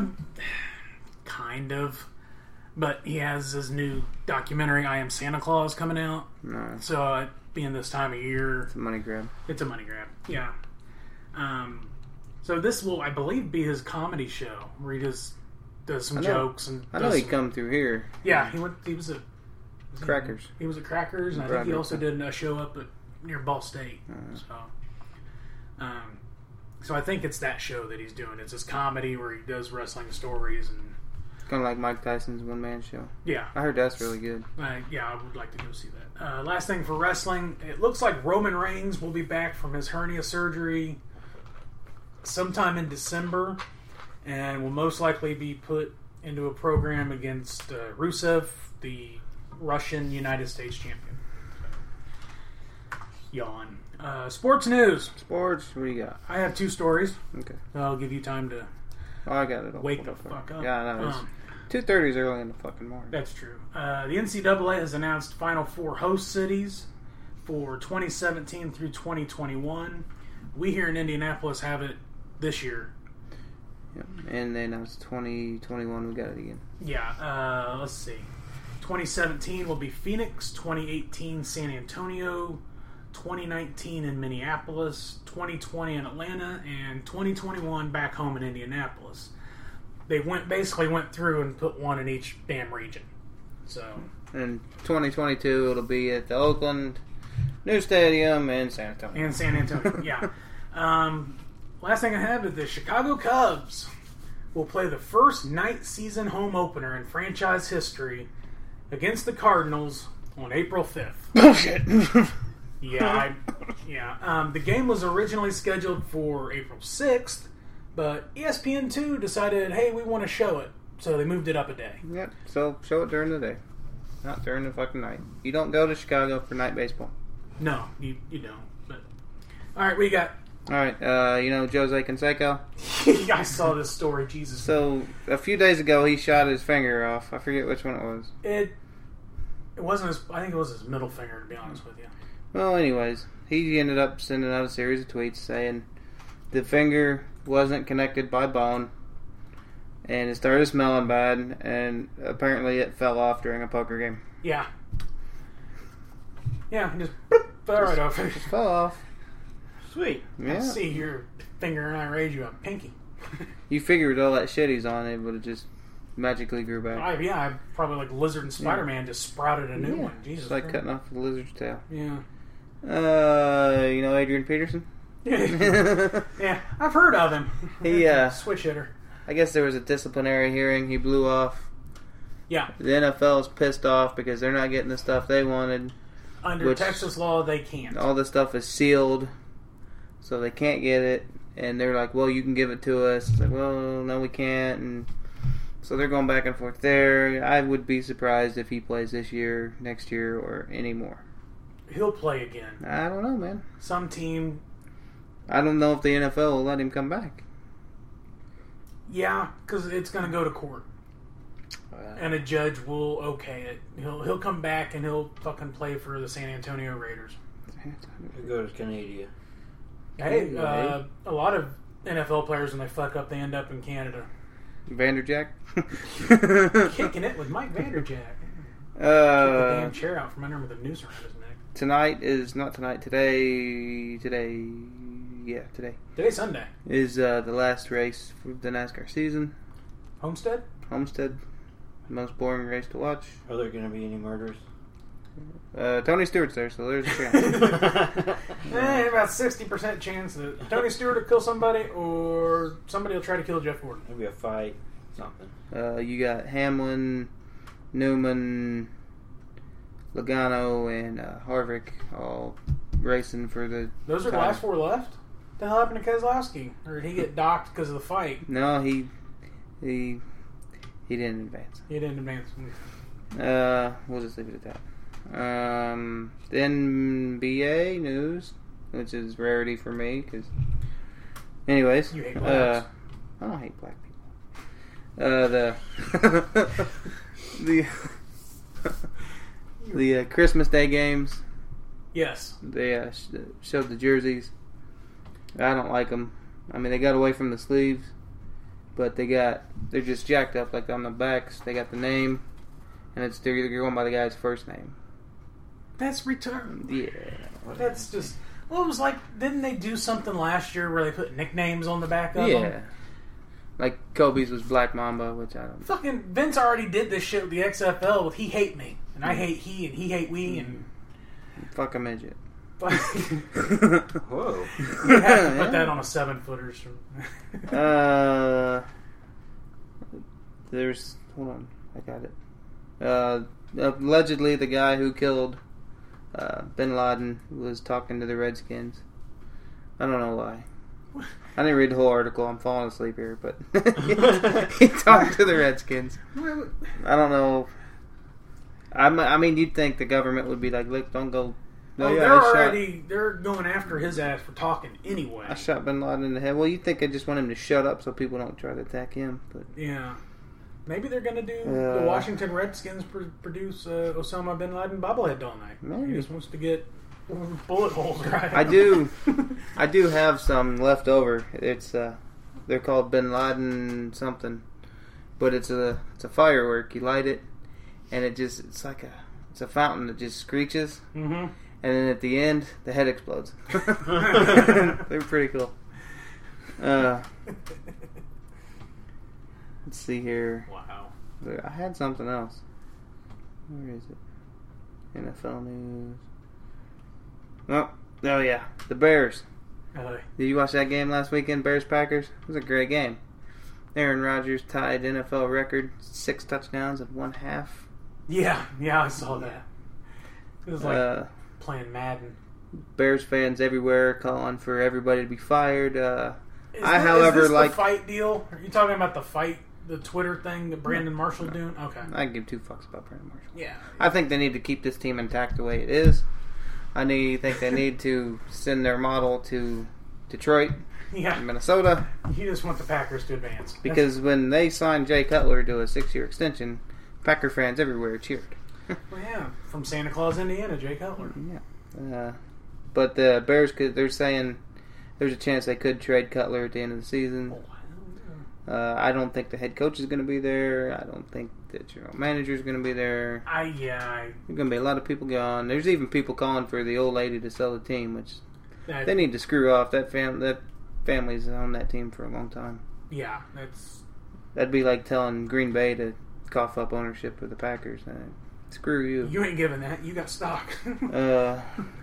Kind of. But he has his new documentary, I Am Santa Claus, coming out. No, So, being this time of year, it's a money grab. it's a money grab. Yeah. So this will, I believe, be his comedy show where he just does some jokes and. I know he come through here. Yeah, he was at Crackers. He was at Crackers, and I think he also did a show up near Ball State. So I think it's that show that he's doing. It's his comedy where he does wrestling stories and. Kind of like Mike Tyson's one-man show. Yeah. I heard that's really good. Yeah, I would like to go see that. Last thing for wrestling, it looks like Roman Reigns will be back from his hernia surgery sometime in December, and will most likely be put into a program against Rusev, the Russian United States champion. Yawn. Sports news. Sports, what do you got? I have 2 stories. Okay. I'll give you time to Oh, I got it all. wake the fuck up. Yeah, no, it's 2:30 is early in the fucking morning. That's true. The NCAA has announced Final Four host cities for 2017 through 2021. We here in Indianapolis have it this year. Yep. And then it's 2021, we got it again. Yeah, let's see. 2017 will be Phoenix, 2018 San Antonio, 2019 in Minneapolis, 2020 in Atlanta, and 2021 back home in Indianapolis. They basically went through and put one in each damn region. So, And 2022, it'll be at the Oakland New Stadium in San Antonio. and San Antonio, yeah. Last thing I have is the Chicago Cubs will play the first night season home opener in franchise history against the Cardinals on April 5th. Bullshit! Yeah, the game was originally scheduled for April 6th, but ESPN2 decided, hey, we want to show it, so they moved it up a day. Yep, so show it during the day. Not during the fucking night. You don't go to Chicago for night baseball. No, you don't. But all right, what you got? Alright, you know Jose Canseco? I saw this story, Jesus. So, a few days ago, he shot his finger off. I forget which one it was. It wasn't his, I think it was his middle finger, to be honest with you. Well, anyways, he ended up sending out a series of tweets saying the finger wasn't connected by bone, and it started smelling bad, and apparently it fell off during a poker game. Yeah. Yeah, just boop, fell right off. Just fell off. Sweet. Yeah. I see your finger and I raise you a pinky. You figure with all that shit he's on, it would have just magically grew back. I probably like Lizard and Spider-Man just sprouted a new one. Jesus. It's like Christ. cutting off the lizard's tail. Yeah. You know Adrian Peterson? Yeah, I've heard of him. He, switch hitter. I guess there was a disciplinary hearing. He blew off. Yeah. The NFL's pissed off because they're not getting the stuff they wanted. Under Texas law, they can't. All the stuff is sealed, so they can't get it. And they're like, well, you can give it to us. It's like, well, no, we can't. And so they're going back and forth there. I would be surprised if he plays this year, next year, or any more. He'll play again. I don't know, man. Some team... I don't know if the NFL will let him come back. Yeah, because it's going to go to court. And a judge will okay it. He'll come back and he'll fucking play for the San Antonio Raiders. He'll go to Canada. Hey, a lot of NFL players, when they fuck up, they end up in Canada. Vanderjack? Kicking it with Mike Vanderjack. Kick the damn chair out from under him with a noose around his neck. Tonight is not tonight. Today. Today's Sunday. Is the last race for the NASCAR season. Homestead? Homestead. Most boring race to watch. Are there going to be any murders? Tony Stewart's there, so there's a chance. About 60% chance that Tony Stewart will kill somebody or somebody will try to kill Jeff Gordon. Maybe a fight, something. You got Hamlin, Newman, Logano, and Harvick all racing for the Those are the last four left? What the hell happened to Keselowski? Or did he get docked because of the fight? No, he didn't advance. He didn't advance. We'll just leave it at that. Then NBA news, which is rarity for me, because... Anyways. You hate blacks. I don't hate black people. The Christmas Day games. Yes. They showed the jerseys. I don't like them. I mean, they got away from the sleeves, but they're just jacked up. Like on the backs, they got the name, and they're either going by the guy's first name. That's returned. Yeah. That's just... Well, it was like... Didn't they do something last year where they put nicknames on the back of them? Yeah. Like Kobe's was Black Mamba, which I don't... Fucking Vince already did this shit with the XFL with He Hate Me. And I hate he, and he hate we, and... Fuck a midget. Whoa. You have to put that on a 7-footer. There's... Hold on. I got it. Allegedly, the guy who killed Bin Laden was talking to the Redskins. I don't know why. I didn't read the whole article. I'm falling asleep here, but he talked to the Redskins. I don't know. I mean, you'd think the government would be like, "Look, don't go." No, they're going after his ass for talking anyway. I shot Bin Laden in the head. Well, you'd think I just want him to shut up so people don't try to attack him. But yeah, maybe they're going to do the Washington Redskins produce Osama Bin Laden bobblehead, don't they? Maybe. He just wants to get bullet holes right. I do have some left over. It's they're called Bin Laden something, but it's a firework. You light it, and it's a fountain that just screeches, and then at the end the head explodes. They're pretty cool. Let's see here. Wow. I had something else. Where is it? NFL news. Oh yeah, the Bears. Did you watch that game last weekend, Bears-Packers? It was a great game. Aaron Rodgers tied NFL record, 6 touchdowns in 1 half. Yeah, I saw that. It was like playing Madden. Bears fans everywhere calling for everybody to be fired. Is this the fight deal? Are you talking about the fight, the Twitter thing that Brandon Marshall doing? Okay. I can give 2 fucks about Brandon Marshall. Yeah. I think they need to keep this team intact the way it is. I think they need to send their model to Detroit, Minnesota. You just want the Packers to advance. Because when they signed Jay Cutler to a 6-year extension, Packer fans everywhere cheered. Well, yeah, from Santa Claus, Indiana, Jay Cutler. Yeah. But the Bears, they're saying there's a chance they could trade Cutler at the end of the season. I don't think the head coach is going to be there. I don't think the general manager is going to be there. There's going to be a lot of people gone. There's even people calling for the old lady to sell the team, which they need to screw off. That family's on that team for a long time. Yeah, that'd be like telling Green Bay to cough up ownership of the Packers. Screw you. You ain't giving that. You got stock. Let's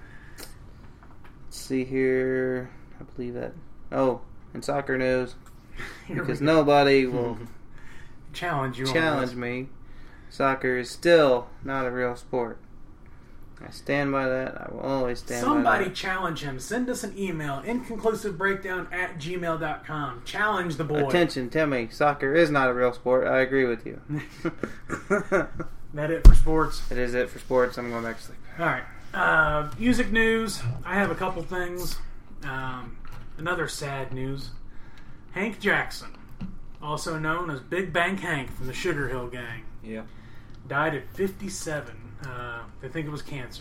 see here. I believe that. Oh, in soccer news, because nobody will challenge me. Soccer is still not a real sport. I stand by that. I will always stand by that. Somebody challenge him. Send us an email, inconclusivebreakdown@gmail.com. Challenge the boy. Attention, Timmy. Soccer is not a real sport. I agree with you. That it for sports? It is it for sports. I'm going back to sleep. Alright. Music news. I have a couple things. Another sad news. Hank Jackson, also known as Big Bang Hank from the Sugar Hill Gang. Yeah. Died at 57. They think it was cancer.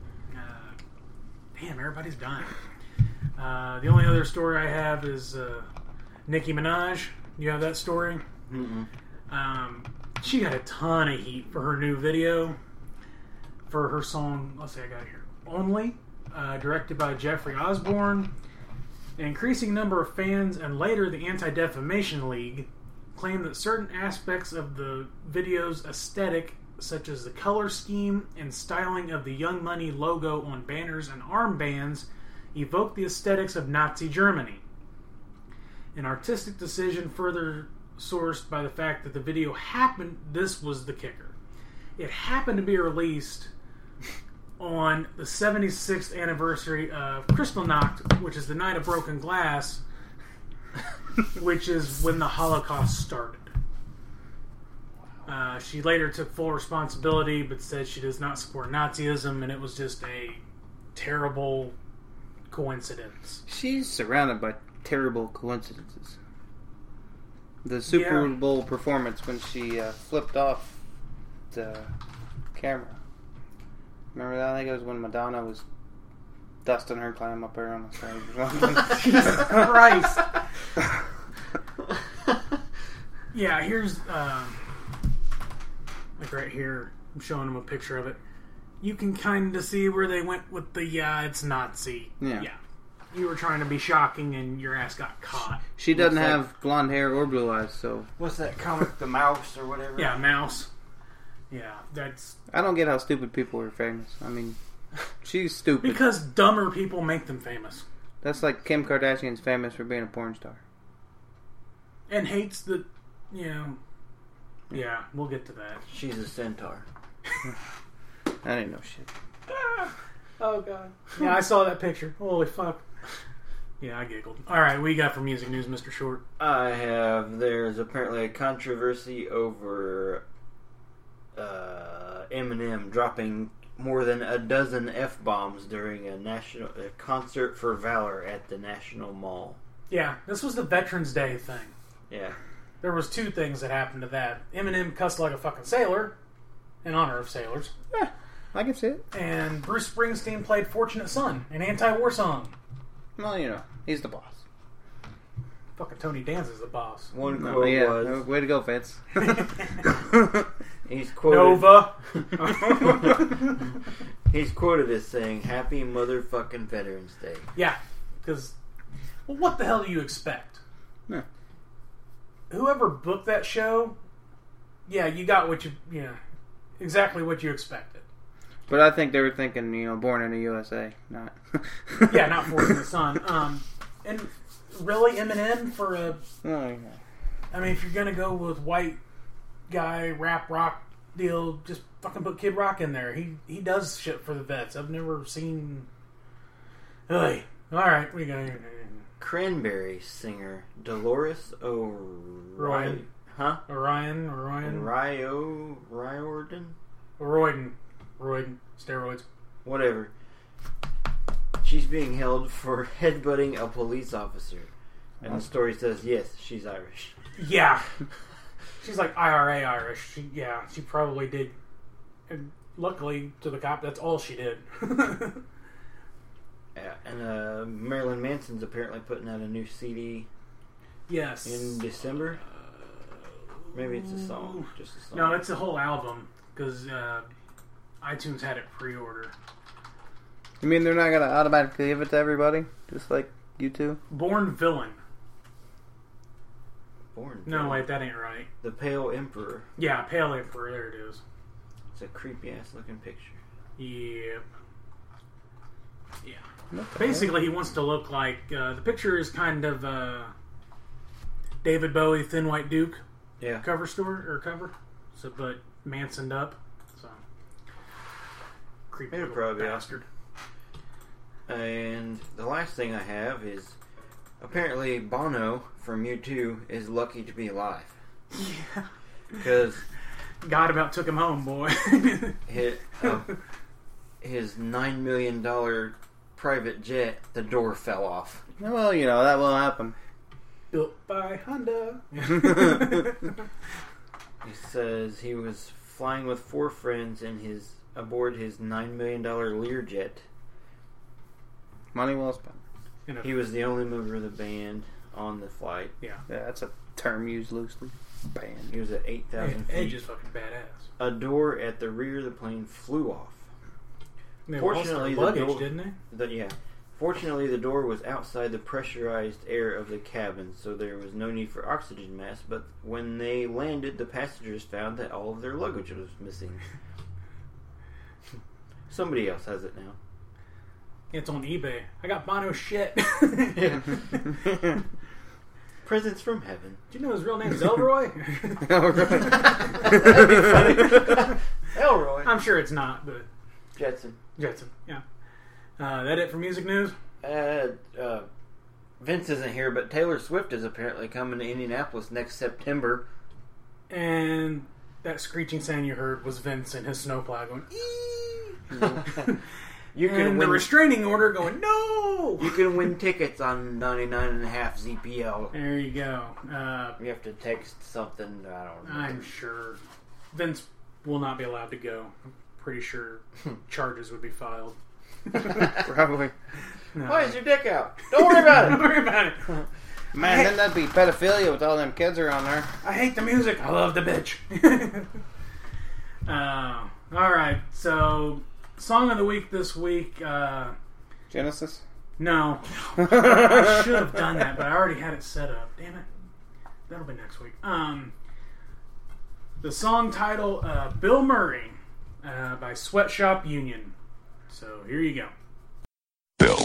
Damn, everybody's dying. The only other story I have is Nicki Minaj. You have that story? Mm-mm. She got a ton of heat for her new video for her song, let's see, I got it here, Only, directed by Jeffrey Osborne. An increasing number of fans and later the Anti-Defamation League claimed that certain aspects of the video's aesthetic, such as the color scheme and styling of the Young Money logo on banners and armbands, evoke the aesthetics of Nazi Germany. An artistic decision further sourced by the fact that the video this was the kicker. It happened to be released on the 76th anniversary of Kristallnacht, which is the Night of Broken Glass, which is when the Holocaust started. She later took full responsibility, but said she does not support Nazism, and it was just a terrible coincidence. She's surrounded by terrible coincidences. The Super Bowl performance when she flipped off the camera. Remember that? I think it was when Madonna was dusting her climb up there on the stage or something. Jesus Christ! Yeah, here's like right here. I'm showing them a picture of it. You can kind of see where they went with the it's Nazi. Yeah. You were trying to be shocking and your ass got caught. She doesn't have blonde hair or blue eyes, so... What's that comic, The Mouse or whatever? Yeah, Mouse. Yeah, that's... I don't get how stupid people are famous. I mean, she's stupid. Because dumber people make them famous. That's like Kim Kardashian's famous for being a porn star. And hates the... Yeah, we'll get to that. She's a centaur. I didn't know shit. Oh, God. Yeah, I saw that picture. Holy fuck. Yeah, I giggled. Alright, what you got for music news, Mr. Short? There's apparently a controversy over Eminem dropping more than a dozen F-bombs during a concert for Valor at the National Mall. Yeah, this was the Veterans Day thing. Yeah. There was two things that happened to that. Eminem cussed like a fucking sailor, in honor of sailors. Yeah, I can see it. And Bruce Springsteen played Fortunate Son, an anti-war song. Well, he's the boss. Fucking Tony Danza's the boss. One quote was... Way to go, Fitz. He's quoted... Nova! He's quoted as saying, Happy motherfucking Veterans Day. Yeah, because... Well, what the hell do you expect? Yeah. Whoever booked that show, you got what exactly what you expected. But I think they were thinking, born in the USA, not... not Fortunate Son. And really, Eminem for a... Oh, yeah. I mean, if you're going to go with white guy, rap, rock deal, just fucking put Kid Rock in there. He does shit for the vets. I've never seen... Alright, we got... Cranberry singer Dolores O'Riordan. Huh? Orion. Royden. Steroids. Whatever. She's being held for headbutting a police officer. And the story says, yes, she's Irish. Yeah. She's like IRA Irish. She probably did. And luckily, to the cop, that's all she did. And Marilyn Manson's apparently putting out a new CD Yes. in December. Maybe it's a song. Just a song. No, it's a whole album because iTunes had it pre-order. You mean they're not going to automatically give it to everybody? Just like YouTube? Born Villain. Born. No, wait, that ain't right. The Pale Emperor. Yeah, Pale Emperor. There it is. It's a creepy ass looking picture. Yep. Yeah. Basically, he wants to look like the picture is kind of David Bowie, Thin White Duke cover. So, but Mansoned up. So creepy It'll little probably be bastard. And the last thing I have is apparently Bono from U2 is lucky to be alive. Yeah. Because God about took him home, boy. his $9 million private jet, the door fell off. Well, you know, that will happen. Built by Honda. He says he was flying with 4 friends aboard his $9 million Learjet. Money well spent. He was the only member of the band on the flight. Yeah, that's a term used loosely. Band. He was at 8,000 feet. Edge is fucking badass. A door at the rear of the plane flew off. They Fortunately, lost their luggage, didn't they? Fortunately, the door was outside the pressurized air of the cabin, so there was no need for oxygen masks. But when they landed, the passengers found that all of their luggage was missing. Somebody else has it now. It's on eBay. I got Bono's shit. Presents from heaven. Do you know his real name is Elroy? Elroy. I'm sure it's not, but Jetson. Yeah. That it for music news? Vince isn't here, but Taylor Swift is apparently coming to Indianapolis next September. And that screeching sound you heard was Vince and his snowplow going, eee! And the restraining order going, no! You can win tickets on 99.5 ZPL. There you go. You have to text something, I don't know. I'm sure. Vince will not be allowed to go. I'm pretty sure charges would be filed. Probably. No. Why is your dick out? Don't worry about it. Don't worry about it. Man, then that'd be pedophilia with all them kids around there. I hate the music. I love the bitch. Alright, so song of the week this week. Genesis? No. I should have done that, but I already had it set up. Damn it. That'll be next week. The song title, Bill Murray, by Sweatshop Union. So here you go. Bill.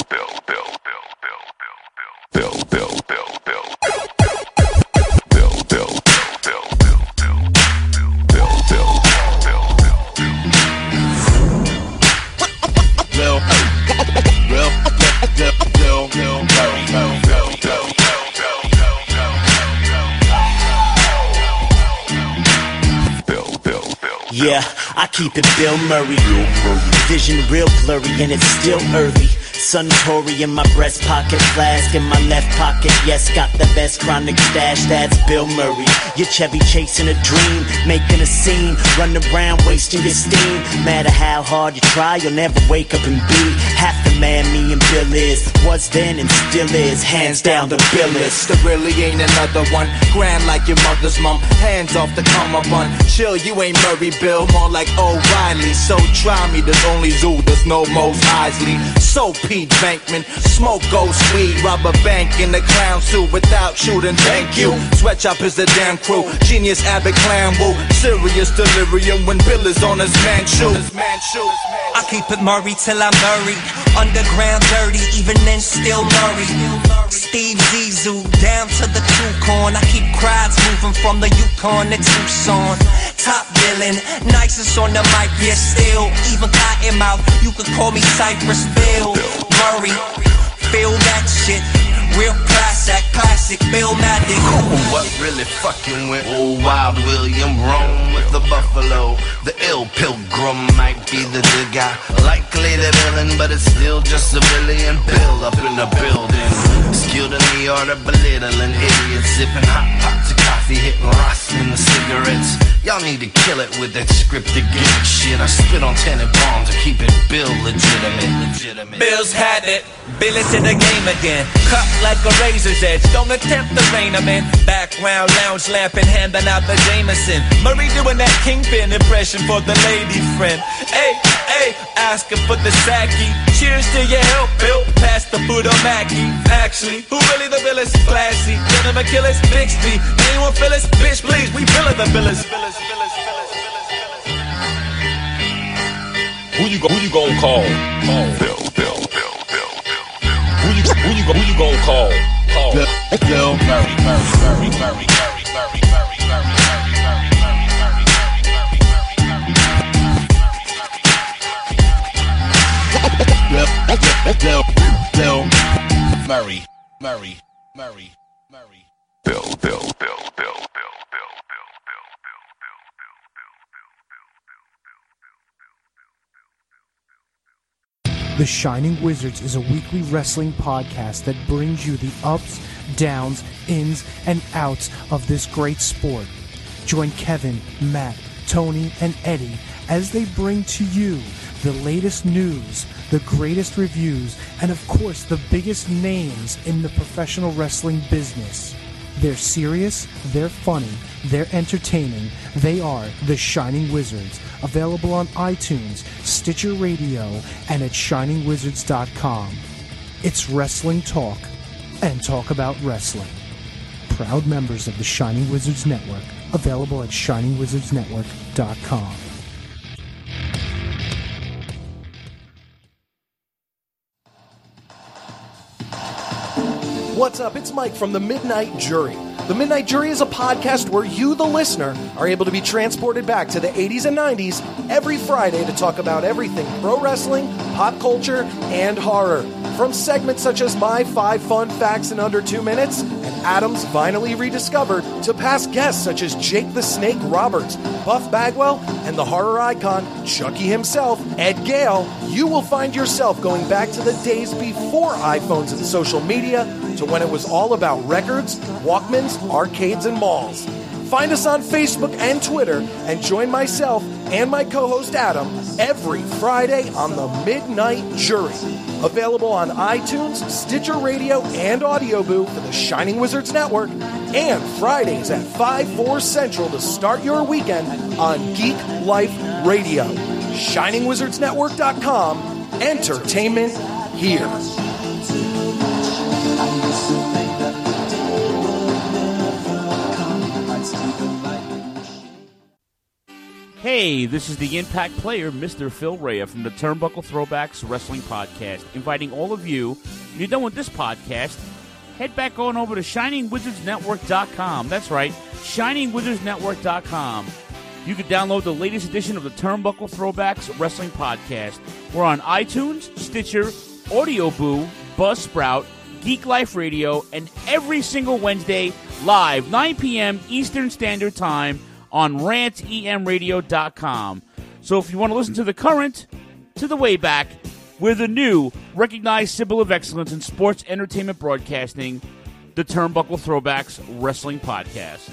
Yeah, I keep it Bill Murray. Vision real blurry and it's still early. Suntory in my breast pocket, flask in my left pocket. Yes, got the best chronic stash, that's Bill Murray. Your Chevy chasing a dream, making a scene, run around wasting your steam. Matter how hard you try, you'll never wake up and be half the man me and Bill is. Was then and still is, hands down the Bill is. There really ain't another one, grand like your mother's mom. Hands off the cummerbund, chill, you ain't Murray Bill, more like O'Reilly. So try me, there's only Zoo, there's no Mos Eisley. So Pete Bankman, smoke ghost weed, rob a bank in the clown suit without shooting, thank you. Sweatshop is the damn crew, genius Abbott Clan Woo. Serious delirium when Bill is on his man shoe. I keep it Murray till I'm buried, underground dirty, even then still Murray. Steve Zissou, down to the Yukon. I keep crowds moving from the Yukon to Tucson. Top villain, nicest on the mic, yeah still. Even Cottonmouth, you could call me Cypress Bill Murray, feel that shit. Real classic Bill Maddick. What really fucking with old Wild William Rome with the Buffalo? The ill pilgrim might be the good guy, likely the villain, but it's still just civilian Bill up in the building. Skilled in the art of belittling idiots, sipping hot pots of coffee be hitting wrestling the cigarettes. Y'all need to kill it with that scripted gimmick shit. I spit on tenant bombs to keep it Bill legitimate. Bill's had it, Bill into the game again. Cut like a razor's edge, don't attempt to rein him in. Background lounge lamping, handing out the Jameson. Murray doing that Kingpin impression for the lady friend. Hey, asking for the sake. Cheers to your help, Bill. Pass the food on Mackie. Actually, who really the Billis? Classy, gentleman killers, Bixby. Anyone feel us? Bitch, please, we Billin' the Billis. Who you gonna call? Bill. Who you gonna call? Bill Murray. The Shining Wizards is a weekly wrestling podcast that brings you the ups, downs, ins, and outs of this great sport. Join Kevin, Matt, Tony, and Eddie as they bring to you the latest news, the greatest reviews, and of course the biggest names in the professional wrestling business. They're serious, they're funny, they're entertaining. They are the Shining Wizards, available on iTunes, Stitcher Radio, and at ShiningWizards.com. It's wrestling talk and talk about wrestling. Proud members of the Shining Wizards Network, available at ShiningWizardsNetwork.com. What's up? It's Mike from The Midnight Jury. The Midnight Jury is a podcast where you, the listener, are able to be transported back to the 80s and 90s every Friday to talk about everything pro wrestling, pop culture, and horror. From segments such as My 5 Fun Facts in Under 2 Minutes and Adam's Finally Rediscovered, to past guests such as Jake the Snake Roberts, Buff Bagwell, and the horror icon Chucky himself, Ed Gale, you will find yourself going back to the days before iPhones and social media, to when it was all about records, Walkmans, arcades, and malls. Find us on Facebook and Twitter, and join myself and my co-host Adam every Friday on The Midnight Jury. Available on iTunes, Stitcher Radio, and Audioboo for the Shining Wizards Network, and Fridays at 5/4 Central to start your weekend on Geek Life Radio. ShiningWizardsNetwork.com. Entertainment here. Hey, this is the Impact Player, Mr. Phil Rea from the Turnbuckle Throwbacks Wrestling Podcast, inviting all of you, when you're done with this podcast, head back on over to ShiningWizardsNetwork.com. That's right, ShiningWizardsNetwork.com. You can download the latest edition of the Turnbuckle Throwbacks Wrestling Podcast. We're on iTunes, Stitcher, Audioboo, Buzzsprout, Geek Life Radio, and every single Wednesday, live, 9 p.m. Eastern Standard Time, on rantemradio.com. So if you want to listen to the current, to the way back, we're the new, recognized symbol of excellence in sports entertainment broadcasting, the Turnbuckle Throwbacks Wrestling Podcast.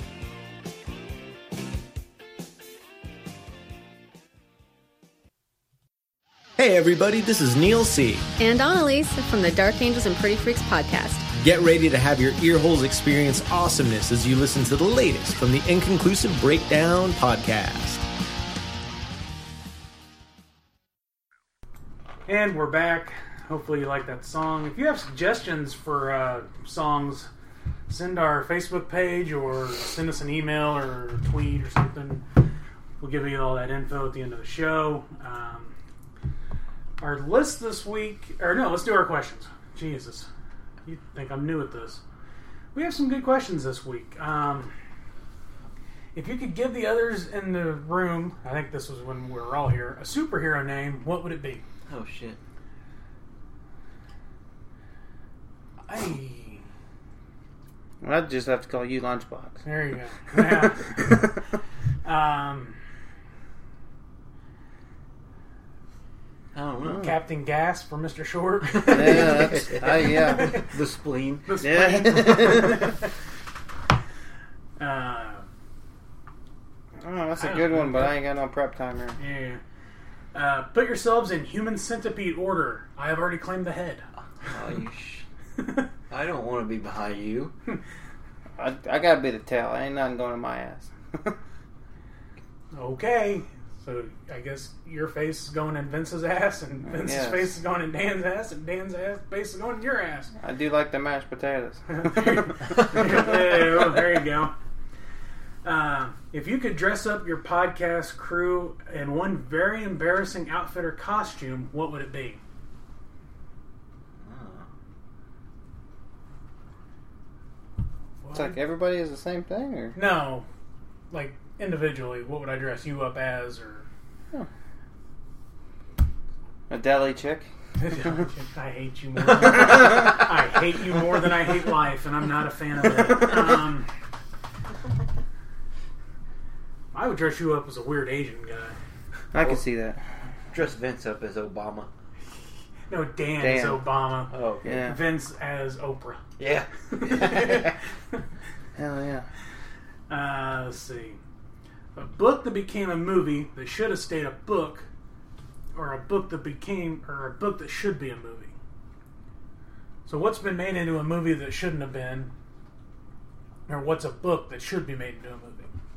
Hey everybody, this is Neil C. And Annalise from the Dark Angels and Pretty Freaks podcast. Get ready to have your ear holes experience awesomeness as you listen to the latest from the Inconclusive Breakdown podcast. And we're back. Hopefully you like that song. If you have suggestions for songs, send our Facebook page or send us an email or a tweet or something. We'll give you all that info at the end of the show. Our list this week... Or no, let's do our questions. Jesus. You think I'm new at this. We have some good questions this week. If you could give the others in the room, I think this was when we were all here, a superhero name, what would it be? Oh, shit. I'd just have to call you Lunchbox. There you go. Yeah. I don't know. Captain Gas for Mr. Short. Yeah. The spleen. The spleen. Oh, that's a good one, but I ain't got no prep time here. Yeah. Put yourselves in human centipede order. I have already claimed the head. I don't want to be behind you. I gotta be the tail. Ain't nothing going in my ass. Okay. So I guess your face is going in Vince's ass, and Vince's face is going in Dan's ass, and Dan's face is going in your ass. I do like the mashed potatoes. There you go. If you could dress up your podcast crew in one very embarrassing outfit or costume, what would it be? It's like everybody is the same thing, or no, like individually. What would I dress you up as, or a deli chick? I hate you more. I hate you more than I hate life, and I'm not a fan of it. I would dress you up as a weird Asian guy. I can see that. Dress Vince up as Obama. No, Dan as Obama. Oh, okay. Yeah. Vince as Oprah. Yeah. Hell yeah. Let's see. A book that became a movie that should have stayed a book, or a book that should be a movie. So what's been made into a movie that shouldn't have been, or what's a book that should be made into a movie?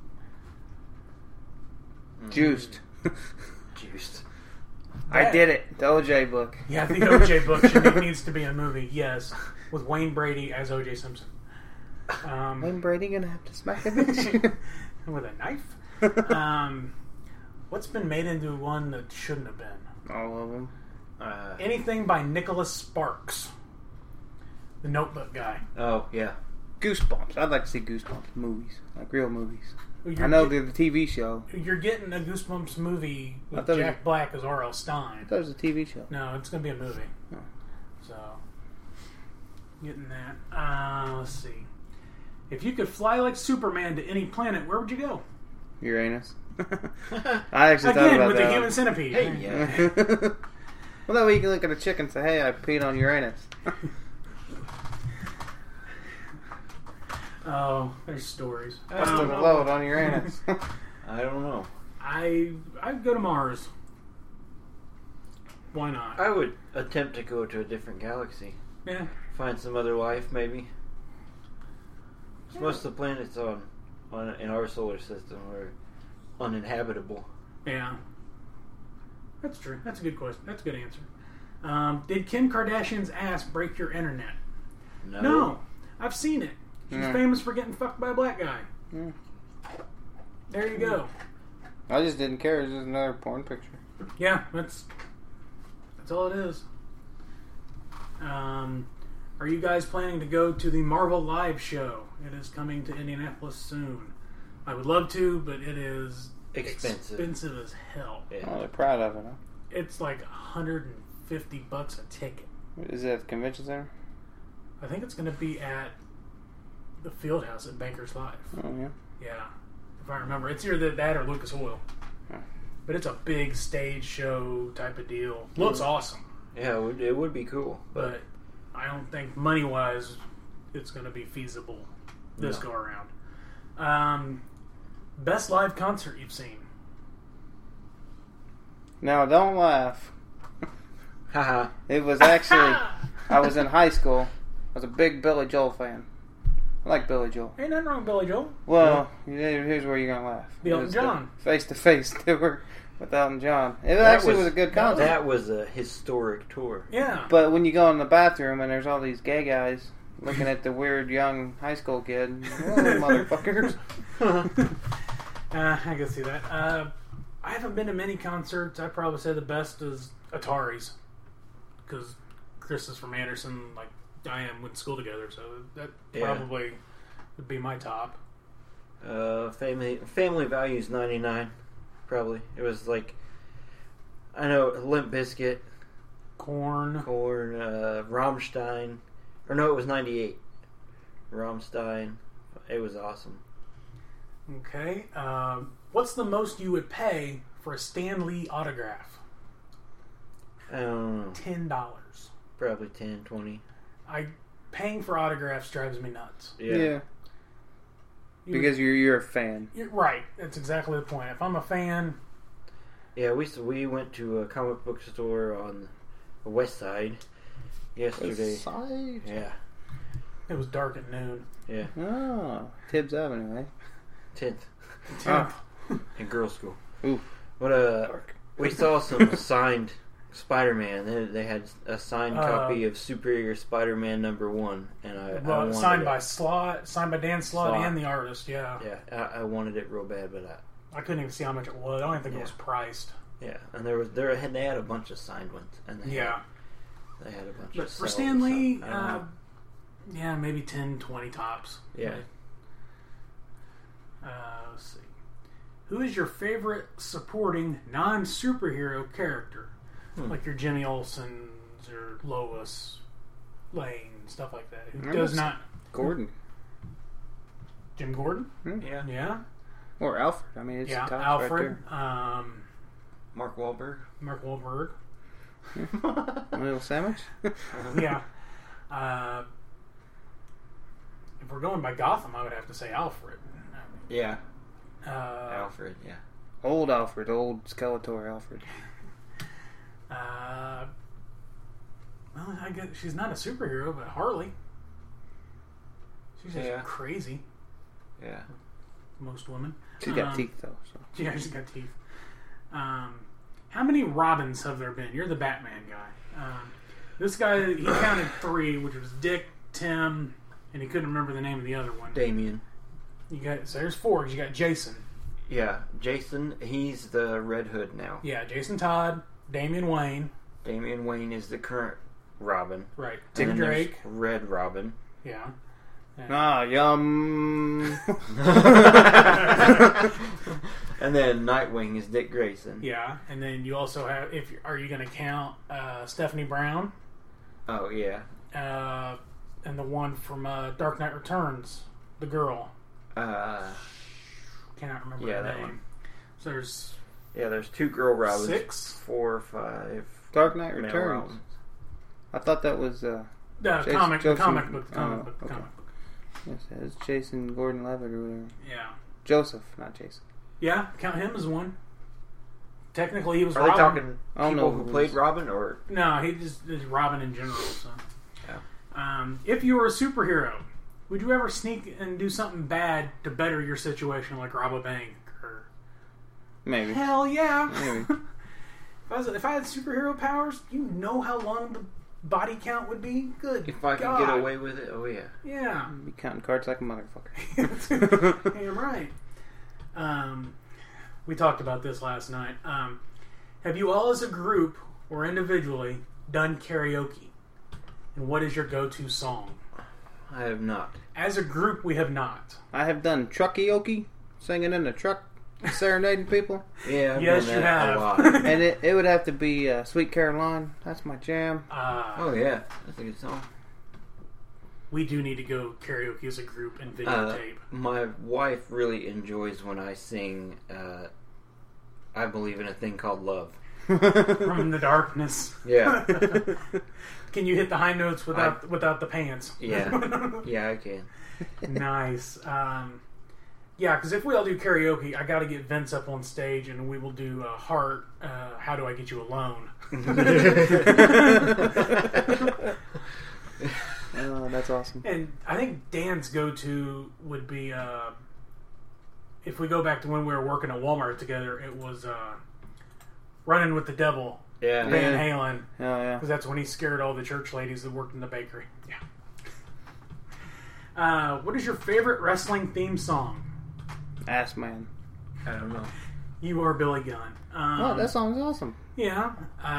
Juiced. Juiced. I did it. The OJ book. Yeah, the OJ book needs to be a movie. Yes, with Wayne Brady as OJ Simpson. Wayne Brady gonna have to smack a bitch with a knife. What's been made into one that shouldn't have been? All of them. Anything by Nicholas Sparks, the Notebook guy. Oh yeah. Goosebumps. I'd like to see Goosebumps movies, like real movies. I know the TV show. You're getting a Goosebumps movie with Jack Black as R.L. Stein. I thought it was a TV show. No, it's going to be a movie. Oh. So, getting that. Let's see. If you could fly like Superman to any planet, where would you go? Uranus. I actually thought about with that. the human centipede. Hey, yeah. Well, that way you can look at a chick and say, "Hey, I peed on Uranus." Oh, there's stories. Busted a load on Uranus. I don't know. I'd go to Mars. Why not? I would attempt to go to a different galaxy. Yeah. Find some other life, maybe. Yeah. Most of the planets in our solar system are uninhabitable. Yeah. That's true. That's a good question. That's a good answer. Did Kim Kardashian's ass break your internet? No. I've seen it. She's famous for getting fucked by a black guy. Yeah. There you go. I just didn't care. It was just another porn picture. Yeah, that's all it is. Are you guys planning to go to the Marvel Live show? It is coming to Indianapolis soon. I would love to, but it is expensive as hell. Yeah. Oh, they're proud of it, huh? It's like $150 a ticket. Is it at the convention center? I think it's going to be at the Field House at Bankers Live. Oh, yeah? Yeah. If I remember. It's either that or Lucas Oil. Huh. But it's a big stage show type of deal. Looks awesome. Yeah, it would be cool. But I don't think money-wise it's going to be feasible this go around. Best live concert you've seen? Now, don't laugh. Haha. It was actually... I was in high school. I was a big Billy Joel fan. I like Billy Joel. Ain't nothing wrong with Billy Joel. Well, here's where you're going to laugh. The Elton John. Face-to-face tour with Elton John. It actually was a good concert. That was a historic tour. Yeah. But when you go in the bathroom and there's all these gay guys looking at the weird young high school kid, motherfuckers. I can see that. I haven't been to many concerts. I'd probably say the best is Atari's. Because Chris is from Anderson, like I am, went to school together, so that probably would be my top. Family Values 99, probably. It was like, I know, Limp Bizkit, Korn, Rammstein, or no, it was 98. Rammstein. It was awesome. Okay. What's the most you would pay for a Stan Lee autograph? I don't know. $10. Probably 10, 20. Paying for autographs drives me nuts. Yeah. Because you're a fan. Right. That's exactly the point. If I'm a fan... Yeah, we went to a comic book store on the west side yesterday. West side? Yeah. It was dark at noon. Yeah. Oh, Tibbs Avenue, eh? 10th. In girls' school. Ooh. But we saw some signed Spider-Man. They had a signed copy of Superior Spider-Man #1, and I wanted signed it. by Slott, signed by Dan Slott and the artist. Yeah. Yeah, I wanted it real bad, but I couldn't even see how much it was. I don't even think it was priced. Yeah, and they had a bunch of signed ones, and they had a bunch. But of for sales Stan Lee, and maybe 10, 20 tops. Yeah. Let's see. Who is your favorite supporting non-superhero character? Like your Jimmy Olsen's or Lois Lane, stuff like that. Who does not... Gordon. Jim Gordon? Yeah. Yeah. Or Alfred. I mean, it's the top Alfred. right there. Mark Wahlberg. Mark Wahlberg. A little sandwich? Yeah. If we're going by Gotham, I would have to say Alfred. Yeah. Alfred, yeah. Old Alfred. Old Skeletor Alfred. Well, I guess she's not a superhero, but Harley. She's just crazy. Yeah. Most women. She's got teeth, though. So. Yeah, she's got teeth. How many Robins have there been? You're the Batman guy. This guy, he counted 3, which was Dick, Tim, and he couldn't remember the name of the other one. Damien. So there's 4. You got Jason. Yeah, Jason. He's the Red Hood now. Yeah, Jason Todd, Damian Wayne. Damian Wayne is the current Robin. Right. Tim Drake. Red Robin. Yeah. Yum. And then Nightwing is Dick Grayson. Yeah, and then you also have. Are you going to count Stephanie Brown? Oh yeah. And the one from Dark Knight Returns, the girl. Cannot remember her that name. one. So there's 2 girl Robins. 6, 4, 5. Dark Knight Returns. I thought that was the comic book. Yes, it's Jason Gordon-Levitt or whatever. Yeah. Joseph, not Jason. Yeah, count him as one. Technically, he was Are Robin. they talking people who played Robin, or...? No, he just is Robin in general, so... Yeah. If you were a superhero, would you ever sneak and do something bad to better your situation, like rob a bank? Or... Maybe. Hell yeah! Maybe. If I had superhero powers, you know how long the body count would be? Good If I could get away with it, oh yeah. Yeah. You'd be counting cards like a motherfucker. Damn right. We talked about this last night. Have you all as a group or individually done karaoke? And what is your go-to song? I have not. As a group, we have not. I have done truckioke, singing in the truck, serenading people. Yeah, I've yes, done you that have. a lot. And it would have to be Sweet Caroline. That's my jam. Oh yeah, that's a good song. We do need to go karaoke as a group and videotape. My wife really enjoys when I sing I Believe in a Thing Called Love. From the Darkness. Yeah. Can you hit the high notes without the pants? Yeah. Yeah, I can. Nice. Yeah, because if we all do karaoke, I got to get Vince up on stage and we will do Heart, How Do I Get You Alone? Oh, that's awesome. And I think Dan's go-to would be, if we go back to when we were working at Walmart together, it was Running with the Devil. Yeah. Van Halen. Oh, yeah. Because that's when he scared all the church ladies that worked in the bakery. Yeah. What is your favorite wrestling theme song? Ass Man. I don't know. You are Billy Gunn. Oh, that song's awesome. Yeah.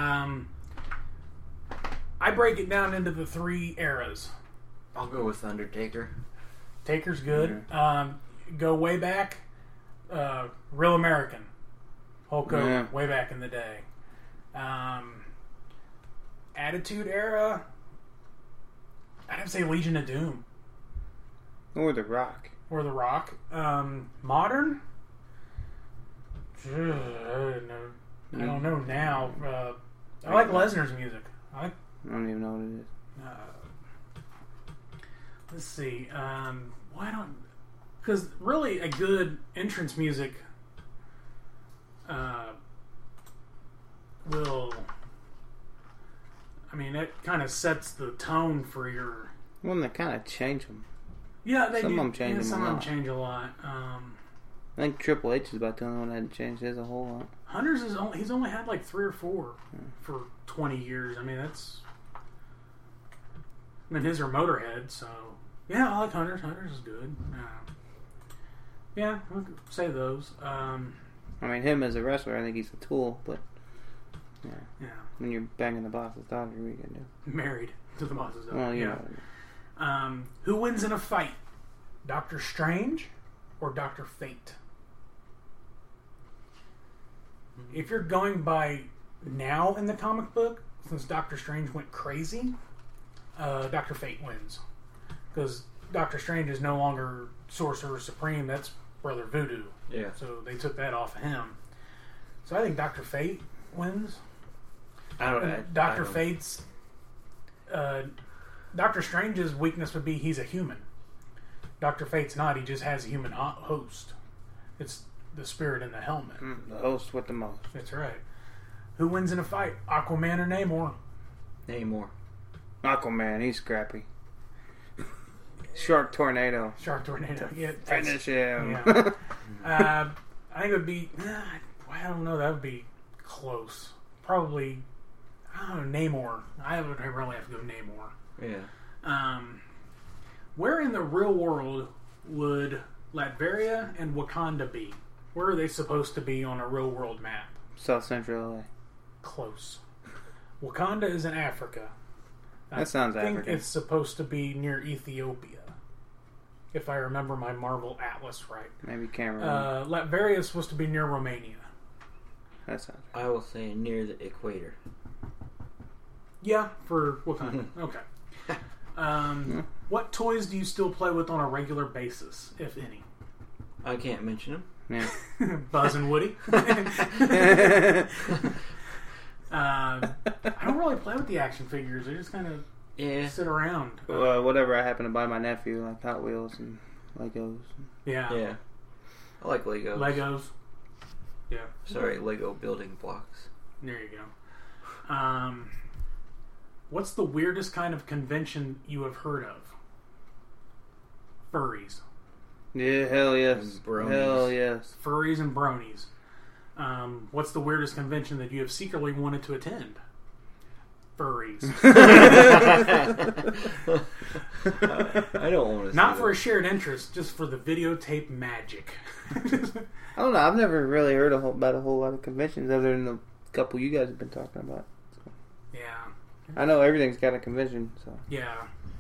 I break it down into the 3 eras. I'll go with Undertaker. Taker's good. Mm-hmm. Go way back. Real American. Hulk Hogan, Yeah. way back in the day. Attitude Era. I'd have to say Legion of Doom. Or The Rock. Or The Rock. Modern? I don't know now. I like Lesnar's music. I don't even know what it is. Let's see. Because really, a good entrance music will... I mean, it kind of sets the tone for your... Well, they kind of change them. Yeah, they some do. of them change them some a of them lot. change a lot. I think Triple H is about the only one that hadn't changed his a whole lot. Hunter's he's only had like 3 or 4 for 20 years. I mean, that's... I mean, his are Motorhead, so... Yeah, I like Hunter's. Hunter's is good. Yeah, we'll say those. I mean, him as a wrestler, I think he's a tool, but... Yeah. When you're banging the boss's daughter, what are you going to do? Married to the boss's daughter. Well, you yeah. know. Who wins in a fight? Doctor Strange or Dr. Fate? If you're going by now in the comic book, since Doctor Strange went crazy, Dr. Fate wins. Because Doctor Strange is no longer Sorcerer Supreme, that's Brother Voodoo. Yeah. So they took that off of him. So I think Dr. Fate wins. Dr. Fate's... Doctor Strange's weakness would be he's a human. Dr. Fate's not, he just has a human host. It's the spirit in the helmet. The host with the most. That's right. Who wins in a fight? Aquaman or Namor? Namor. Aquaman, he's scrappy. Shark Tornado. Shark Tornado. Yeah, Finish him. Yeah. I think it would be... I don't know. That would be close. Probably... I don't know, Namor. I would really have to go Namor. Yeah. Where in the real world would Latveria and Wakanda be? Where are they supposed to be on a real world map? South Central LA. Close. Wakanda is in Africa. That sounds I think African. it's supposed to be near Ethiopia. If I remember my Marvel Atlas right. Maybe Cameroon. Latveria is supposed to be near Romania. That sounds I will say near the equator. Yeah, for Wakanda. Okay. What toys do you still play with on a regular basis, if any? I can't mention them. Yeah. Buzz and Woody. I don't really play with the action figures. They just kind of sit around. Whatever I happen to buy my nephew, like Hot Wheels and Legos. Yeah. Yeah. I like Legos. Legos. Yeah. Sorry, Lego building blocks. There you go. What's the weirdest kind of convention you have heard of? Furries. Yeah, hell yes. And bronies. Hell yes. Furries and bronies. What's the weirdest convention that you have secretly wanted to attend? Furries. I don't want to. Not for a shared interest, just for the videotape magic. I don't know. I've never really heard about a whole lot of conventions other than the couple you guys have been talking about. So. Yeah. I know everything's got a convention, so. Yeah.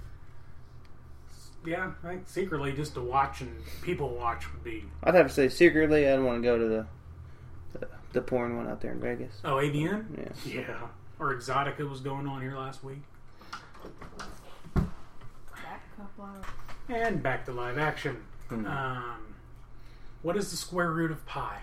Yeah, I think secretly just to watch and people watch would be... I'd have to say secretly I'd want to go to the porn one out there in Vegas. Oh, AVN? Yeah. Yeah. Or Exotica was going on here last week. And back to live action. What is the square root of pi?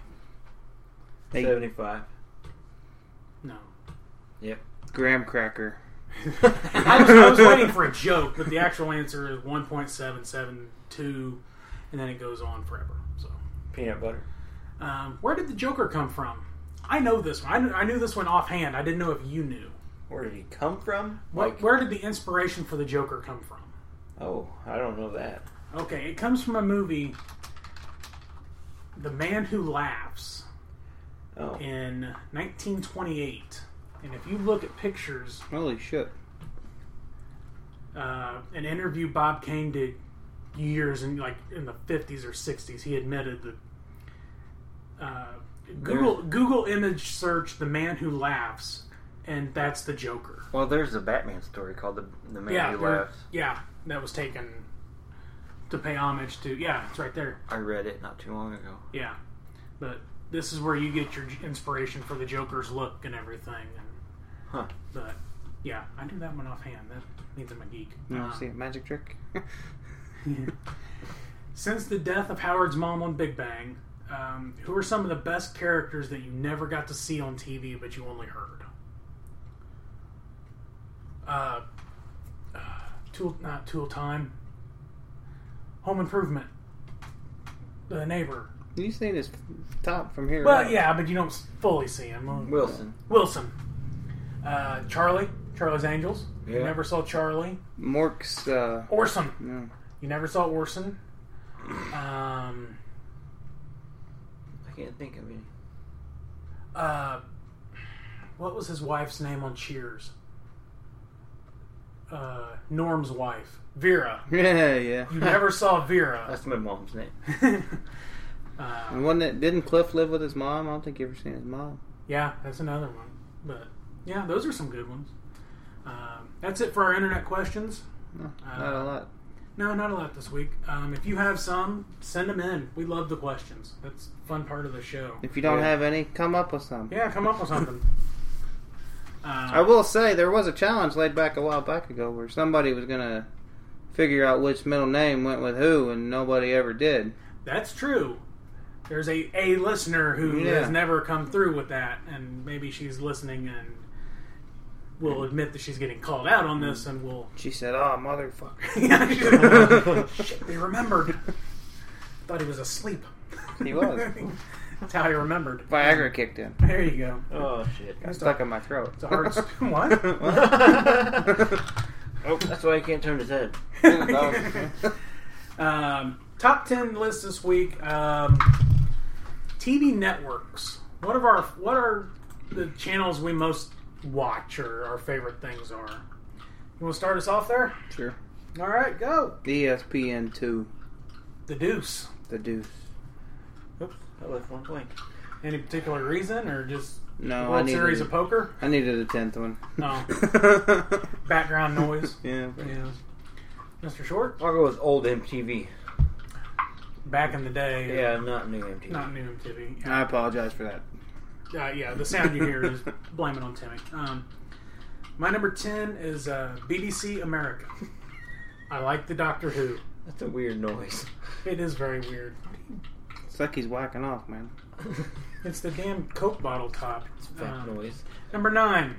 75. No. Yep. Graham cracker. I was waiting for a joke, but the actual answer is 1.772, and then it goes on forever. So, Peanut butter. where did the Joker come from? I know this one. I knew this one offhand. I didn't know if you knew. Where did he come from? Where did the inspiration for the Joker come from? Oh, I don't know that. Okay, it comes from a movie, The Man Who Laughs, in 1928. And if you look at pictures... Holy shit. An interview Bob Kane did years in the 50s or 60s, he admitted that Google image search The Man Who Laughs, and that's the Joker. Well, there's a Batman story called The Man Who Laughs. Yeah, that was taken to pay homage to... Yeah, it's right there. I read it not too long ago. Yeah, but this is where you get your inspiration for the Joker's look and everything. Huh. But, yeah, I knew that one offhand. That means I'm a geek. You want to see a magic trick? Since the death of Howard's mom on Big Bang, who are some of the best characters that you never got to see on TV but you only heard? Tool Time. Home Improvement. the neighbor. You seen his top from here? Well, right? yeah, but you don't fully see him. Wilson. Charlie's Angels. Yeah. You never saw Charlie. Mork's. Orson. No. You never saw Orson. I can't think of any. What was his wife's name on Cheers? Norm's wife, Vera. Yeah. You never saw Vera. That's my mom's name. Didn't Cliff live with his mom? I don't think you ever seen his mom. Yeah, that's another one. But yeah, those are some good ones. That's it for our internet questions. No, not a lot. No, not a lot this week. If you have some, send them in. We love the questions. That's a fun part of the show. If you don't have any, come up with some. Yeah, come up with something. I will say there was a challenge laid back a while back ago where somebody was going to figure out which middle name went with who, and nobody ever did. That's true. There's a listener who has never come through with that, and maybe she's listening and will admit that she's getting called out on this, and will... She said, "Oh, motherfucker." Shit, he remembered. Thought he was asleep. He was. That's how he remembered. Viagra kicked in. There you go. Oh, shit. Got stuck in my throat. It's a hard... What? Oh, that's why he can't turn his head. Top 10 list this week. TV networks. What are the channels we most watch or our favorite things are? You want to start us off there? Sure. All right, go. ESPN2. The Deuce. The Deuce. Oops, I left one blank. Any particular reason, or just No, World Series of Poker? I needed a 10th one. No. Background noise. Yeah. Mr. Short? I'll go with old MTV. Back in the day. Yeah, not new MTV. Not new MTV. I apologize for that. Yeah, the sound you hear is blame it on Timmy. My number 10 is BBC America. I like the Doctor Who. That's a weird noise. It is very weird. It's like he's whacking off, man. It's the damn Coke bottle top. It's fat noise. Number 9.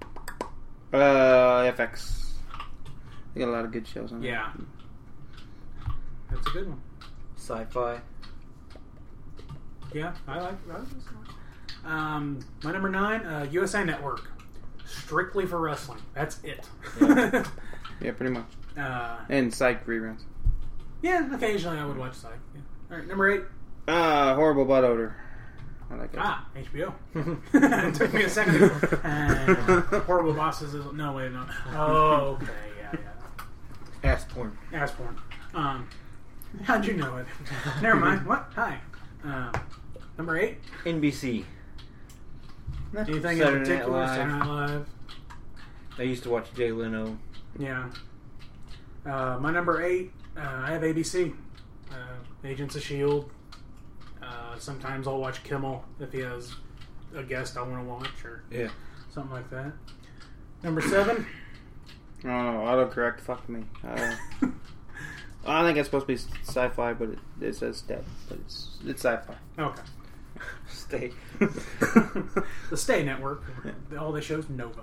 FX. They got a lot of good shows on there. Yeah. That's a good one. Sci-fi. Yeah, I like that. My number 9, USA Network. Strictly for wrestling. That's it. Yeah, yeah, pretty much. And Psych reruns. Yeah, occasionally I would watch Psych. Yeah. All right, number 8. Horrible Butt Odor. I like it. HBO. It took me a second. Horrible Bosses is... No, wait, no. Oh, okay, yeah. Ass porn. How'd you know it? Never mind. What? Hi. Number 8. NBC. Anything Saturday in particular? Night Live. Saturday Night Live. I used to watch Jay Leno. Yeah. My number 8, I have ABC. Agents of S.H.I.E.L.D. Sometimes I'll watch Kimmel if he has a guest I want to watch or something like that. Number 7. Oh, autocorrect. Fuck me. I think it's supposed to be sci-fi, but it says STEP. But it's sci-fi. Okay. Stay. The Stay Network. All they show is Nova.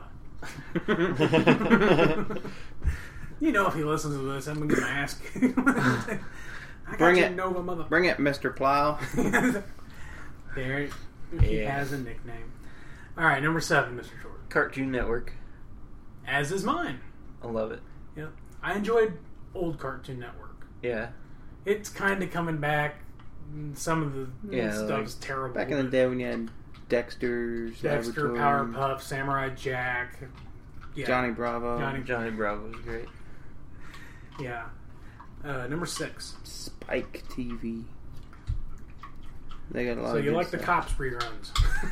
You know, if he listens to this, I'm going to ask. Bring it, Nova mother. Bring it, Mr. Plow. There, he has a nickname. All right, number 7, Mr. Short. Cartoon Network. As is mine. I love it. Yep. I enjoyed old Cartoon Network. Yeah. It's kind of coming back. Some of the stuff's like terrible. Back in the day when you had Dexter, Powerpuff, Samurai Jack, Johnny Bravo. Johnny Bravo was great. Yeah. Number 6. Spike TV. They got a lot. So of you good like stuff. the Cops reruns?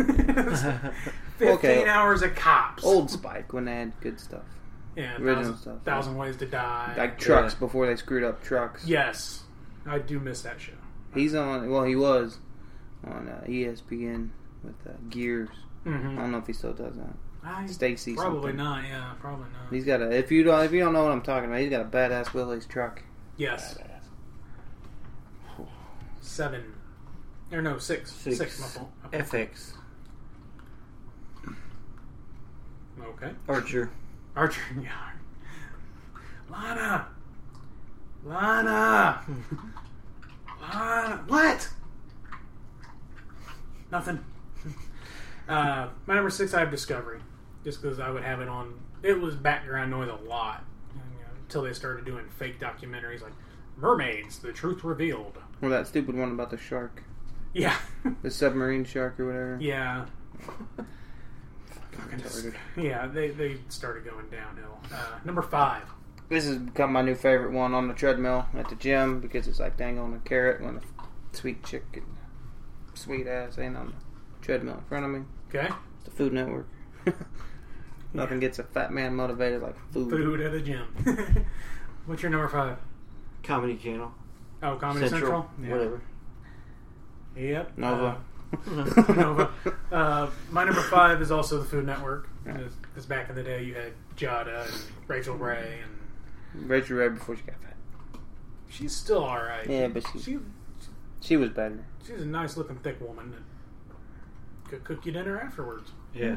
15 hours of Cops. Old Spike when they had good stuff. Yeah, original stuff. 1,000 Ways to Die. Like Trucks before they screwed up Trucks. Yes, I do miss that show. He's on. Well, he was on ESPN with Gears. Mm-hmm. I don't know if he still does that. Stacy. Probably something. not. Yeah, probably not. He's got a. If you don't know what I'm talking about, he's got a badass Willys truck. Yes. Badass. 7. Or no, 6. 6, my fault. Okay. FX. Okay. Archer, yeah. Lana! What? Nothing. My number 6, I have Discovery. Just because I would have it on. It was background noise a lot. Until they started doing fake documentaries like Mermaids, The Truth Revealed. Or that stupid one about the shark. Yeah. The submarine shark or whatever. Yeah. Yeah, they started going downhill. Number 5. This has become my new favorite one on the treadmill at the gym because it's like dangling a carrot when a sweet chicken, sweet ass ain't on the treadmill in front of me. Okay. It's the Food Network. Nothing gets a fat man motivated like food. Food at the gym. What's your number 5? Comedy Channel. Oh, Comedy Central? Yeah. Whatever. Yep. Nova. Nova. My number 5 is also the Food Network. Because back in the day you had Jada and Rachel Ray and Rachel Ray before she got fat. She's still alright. Yeah, but she was better. She's a nice looking thick woman that could cook you dinner afterwards. Yeah.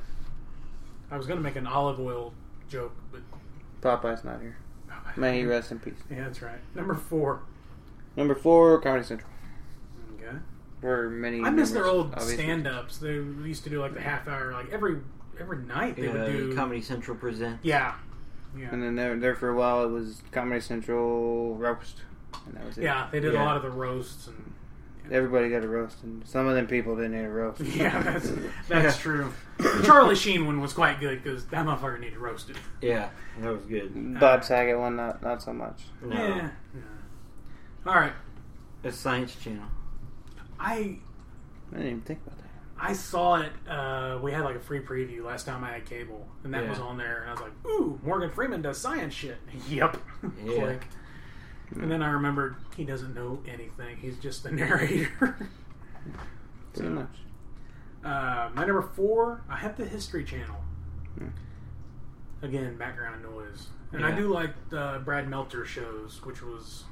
I was going to make an olive oil joke, but Popeye's not here. May he rest in peace. Yeah, that's right. Number 4. Number 4, Comedy Central. Okay. For many I miss their numbers, old obviously. stand-ups. They used to do like the half hour, like every night they would do Comedy Central Presents. Yeah. And then there for a while it was Comedy Central Roast. And that was it. Yeah, they did a lot of the roasts and everybody got a roast, and some of them people didn't need a roast. yeah, that's true. The Charlie Sheen one was quite good because that motherfucker needed roasted. Yeah, that was good. Bob Saget one, not so much. No. Yeah. All right. The Science Channel. I didn't even think about that. I saw it. We had like a free preview last time I had cable, and that was on there. And I was like, "Ooh, Morgan Freeman does science shit." Yep. Yeah. Click. And then I remembered he doesn't know anything. He's just the narrator. Pretty much. My number 4, I have the History Channel. Again, background noise. And I do like the Brad Meltzer shows, which was...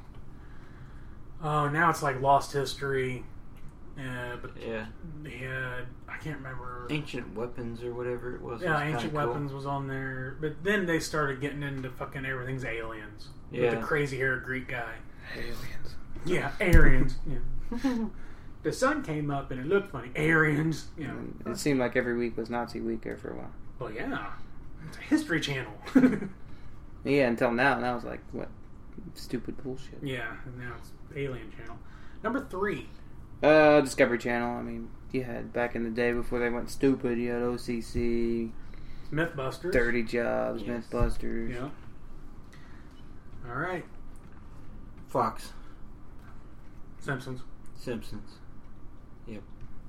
Oh, now it's like Lost History. But yeah, I can't remember. Ancient Weapons or whatever it was. Yeah, Ancient Weapons was on there. But then they started getting into fucking everything's aliens. Yeah. With the crazy haired Greek guy. Aliens. Yeah, Aryans. Yeah. The sun came up and it looked funny. Aryans. You know. It seemed like every week was Nazi week there for a while. Well, yeah. It's a History Channel. Yeah, until now. Now it's like, what? Stupid bullshit. Yeah, and now it's Alien Channel. Number 3. Discovery Channel. I mean, you had back in the day before they went stupid, you had OCC, Mythbusters, Dirty Jobs, yes. Mythbusters. Yeah. All right. Fox. Simpsons. Yep.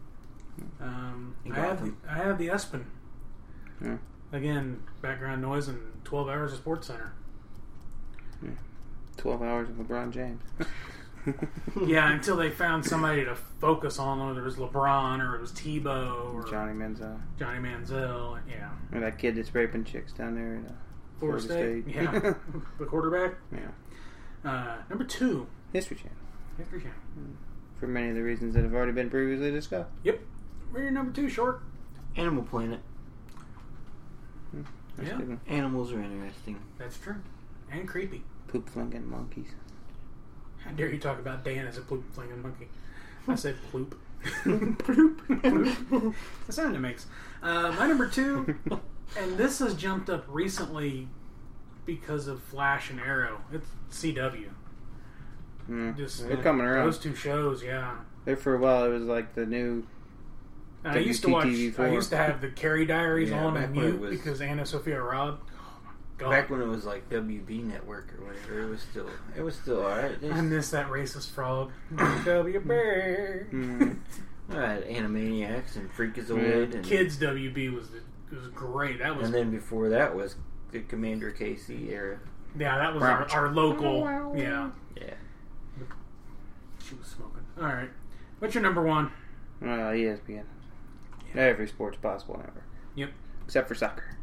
I have the ESPN. Yeah. Again, background noise and 12 hours of Sports Center. Yeah. 12 hours of LeBron James. Yeah, until they found somebody to focus on, whether it was LeBron or it was Tebow or Johnny Manziel. Yeah. Or that kid that's raping chicks down there in Florida State. Yeah. The quarterback. Yeah. Number 2. History Channel. History Channel. For many of the reasons that have already been previously discussed. Yep. Where's your number 2, Short? Animal Planet. That's a good one. Animals are interesting. That's true. And creepy. Poop flinging monkeys. How dare you talk about Dan as a poop flinging monkey? I said ploop. Ploop. The sound it makes. My number 2, and this has jumped up recently because of Flash and Arrow. It's CW. They're coming around. Those 2 shows, yeah. There for a while, it was like the new. I used to watch. WTTV4. I used to have the Carrie Diaries on back and when it mute was- because Anna Sophia Robb. Oh my god! Back when it was like WB Network or whatever, it was still alright. I miss that racist frog. WB. Alright, Animaniacs and Freakazoid and Kids WB was great. That was, and then before that was the Commander KC era. Yeah, that was our local. Yeah. Yeah. She was smoking. All right. What's your number 1? ESPN. Every sports possible ever. Yep. Except for soccer.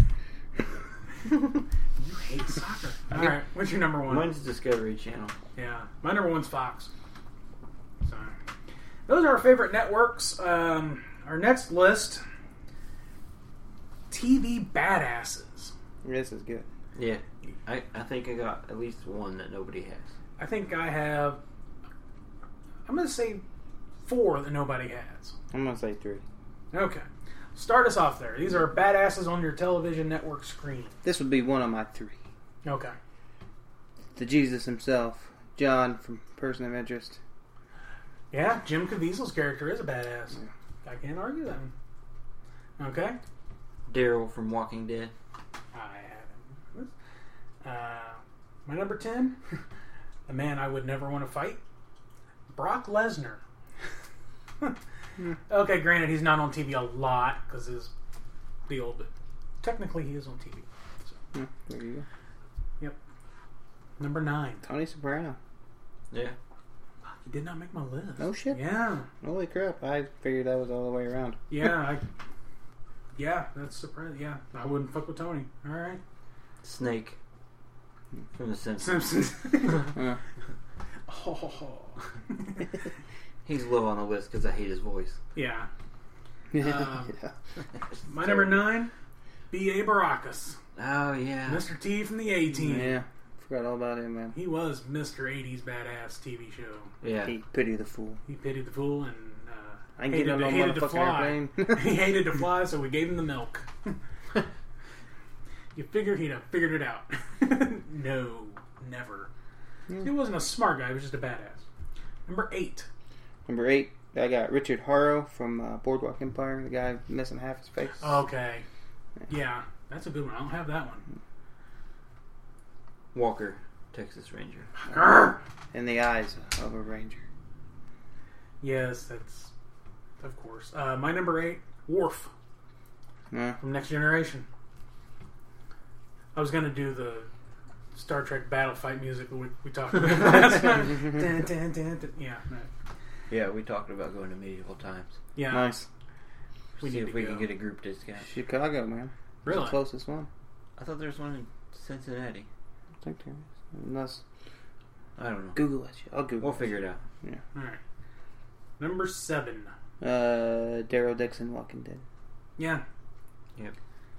You hate soccer. All right. What's your number 1? Mine's Discovery Channel. Yeah. My number 1's Fox. So, those are our favorite networks. Our next list: TV badasses. This is good. Yeah. I think I got at least one that nobody has. I think I have I'm going to say 4 that nobody has. I'm going to say 3. Okay. Start us off there. These are badasses on your television network screen. This would be one of my 3. Okay. The Jesus himself, John from Person of Interest. Yeah, Jim Caviezel's character is a badass. I can't argue that one. Okay. Daryl from Walking Dead. I have my number 10, a man I would never want to fight, Brock Lesnar. Okay, granted, he's not on TV a lot because his deal, but technically he is on TV. So. There you go. Yep. Number 9. Tony Soprano. Yeah. He did not make my list. No shit? Yeah. Holy crap. I figured that was all the way around. Yeah, yeah, that's surprising. Yeah, I wouldn't fuck with Tony. All right. Snake from The Simpsons. Oh. He's low on the list because I hate his voice. Yeah. My number 9, B.A. Baracus. Oh, yeah. Mr. T from the A-Team. Yeah. Forgot all about him, man. He was Mr. 80s badass TV show. Yeah. He pitied the fool. He pitied the fool and I can get on no hated to motherfucking fly. airplane. He hated to fly, so we gave him the milk. You figure he'd have figured it out. No, never. He wasn't a smart guy, he was just a badass. Number 8. Number 8, I got Richard Harrow from Boardwalk Empire, the guy missing half his face. Okay. Yeah, that's a good one. I don't have that one. Walker, Texas Ranger. Grr! In the eyes of a ranger. Yes, that's... Of course. My number 8, Worf. Yeah. From Next Generation. I was going to do the Star Trek battle fight music that we talked about last time. Dun, dun, dun, dun. Yeah. Right. Yeah, we talked about going to medieval times. Yeah. Nice. We See need if to we go. can get a group discount. Chicago, man. Really? It's the closest one. I thought there was one in Cincinnati. I think there is. Unless... I don't know. Google it. I'll Google We'll figure it out. Yeah. Alright. Number 7. Daryl Dixon, Walking Dead. Yeah. Yep.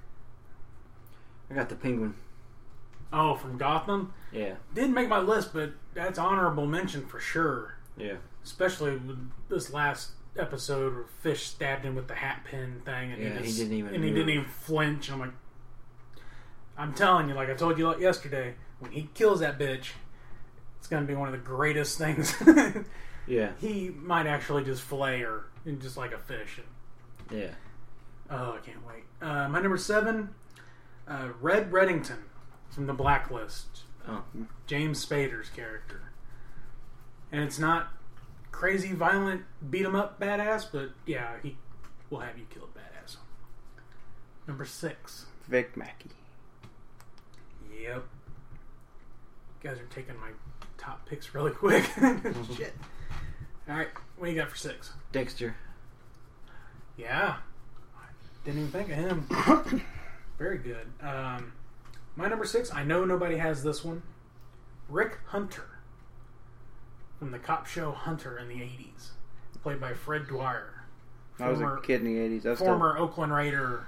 I got the Penguin. Oh, from Gotham? Yeah. Didn't make my list, but that's honorable mention for sure. Yeah. Especially with this last episode where Fish stabbed him with the hat pin thing, and Yeah, he he didn't didn't even flinch. And I'm like, I'm telling you, like I told you yesterday, when he kills that bitch, it's going to be one of the greatest things. Yeah. He might actually just fillet her, and just like a fish. Yeah. Oh, I can't wait. My number 7, Red Reddington from The Blacklist. Oh. James Spader's character. And it's not crazy, violent, beat 'em up badass, but yeah, he will have you kill a badass. Number 6. Vic Mackey. Yep. You guys are taking my top picks really quick. Shit. Alright, what do you got for 6? Dexter. Yeah. Didn't even think of him. Very good. My number 6, I know nobody has this one. Rick Hunter. From the cop show Hunter in the 80s. Played by Fred Dwyer. I was a kid in the 80s. I was Former Oakland Raider.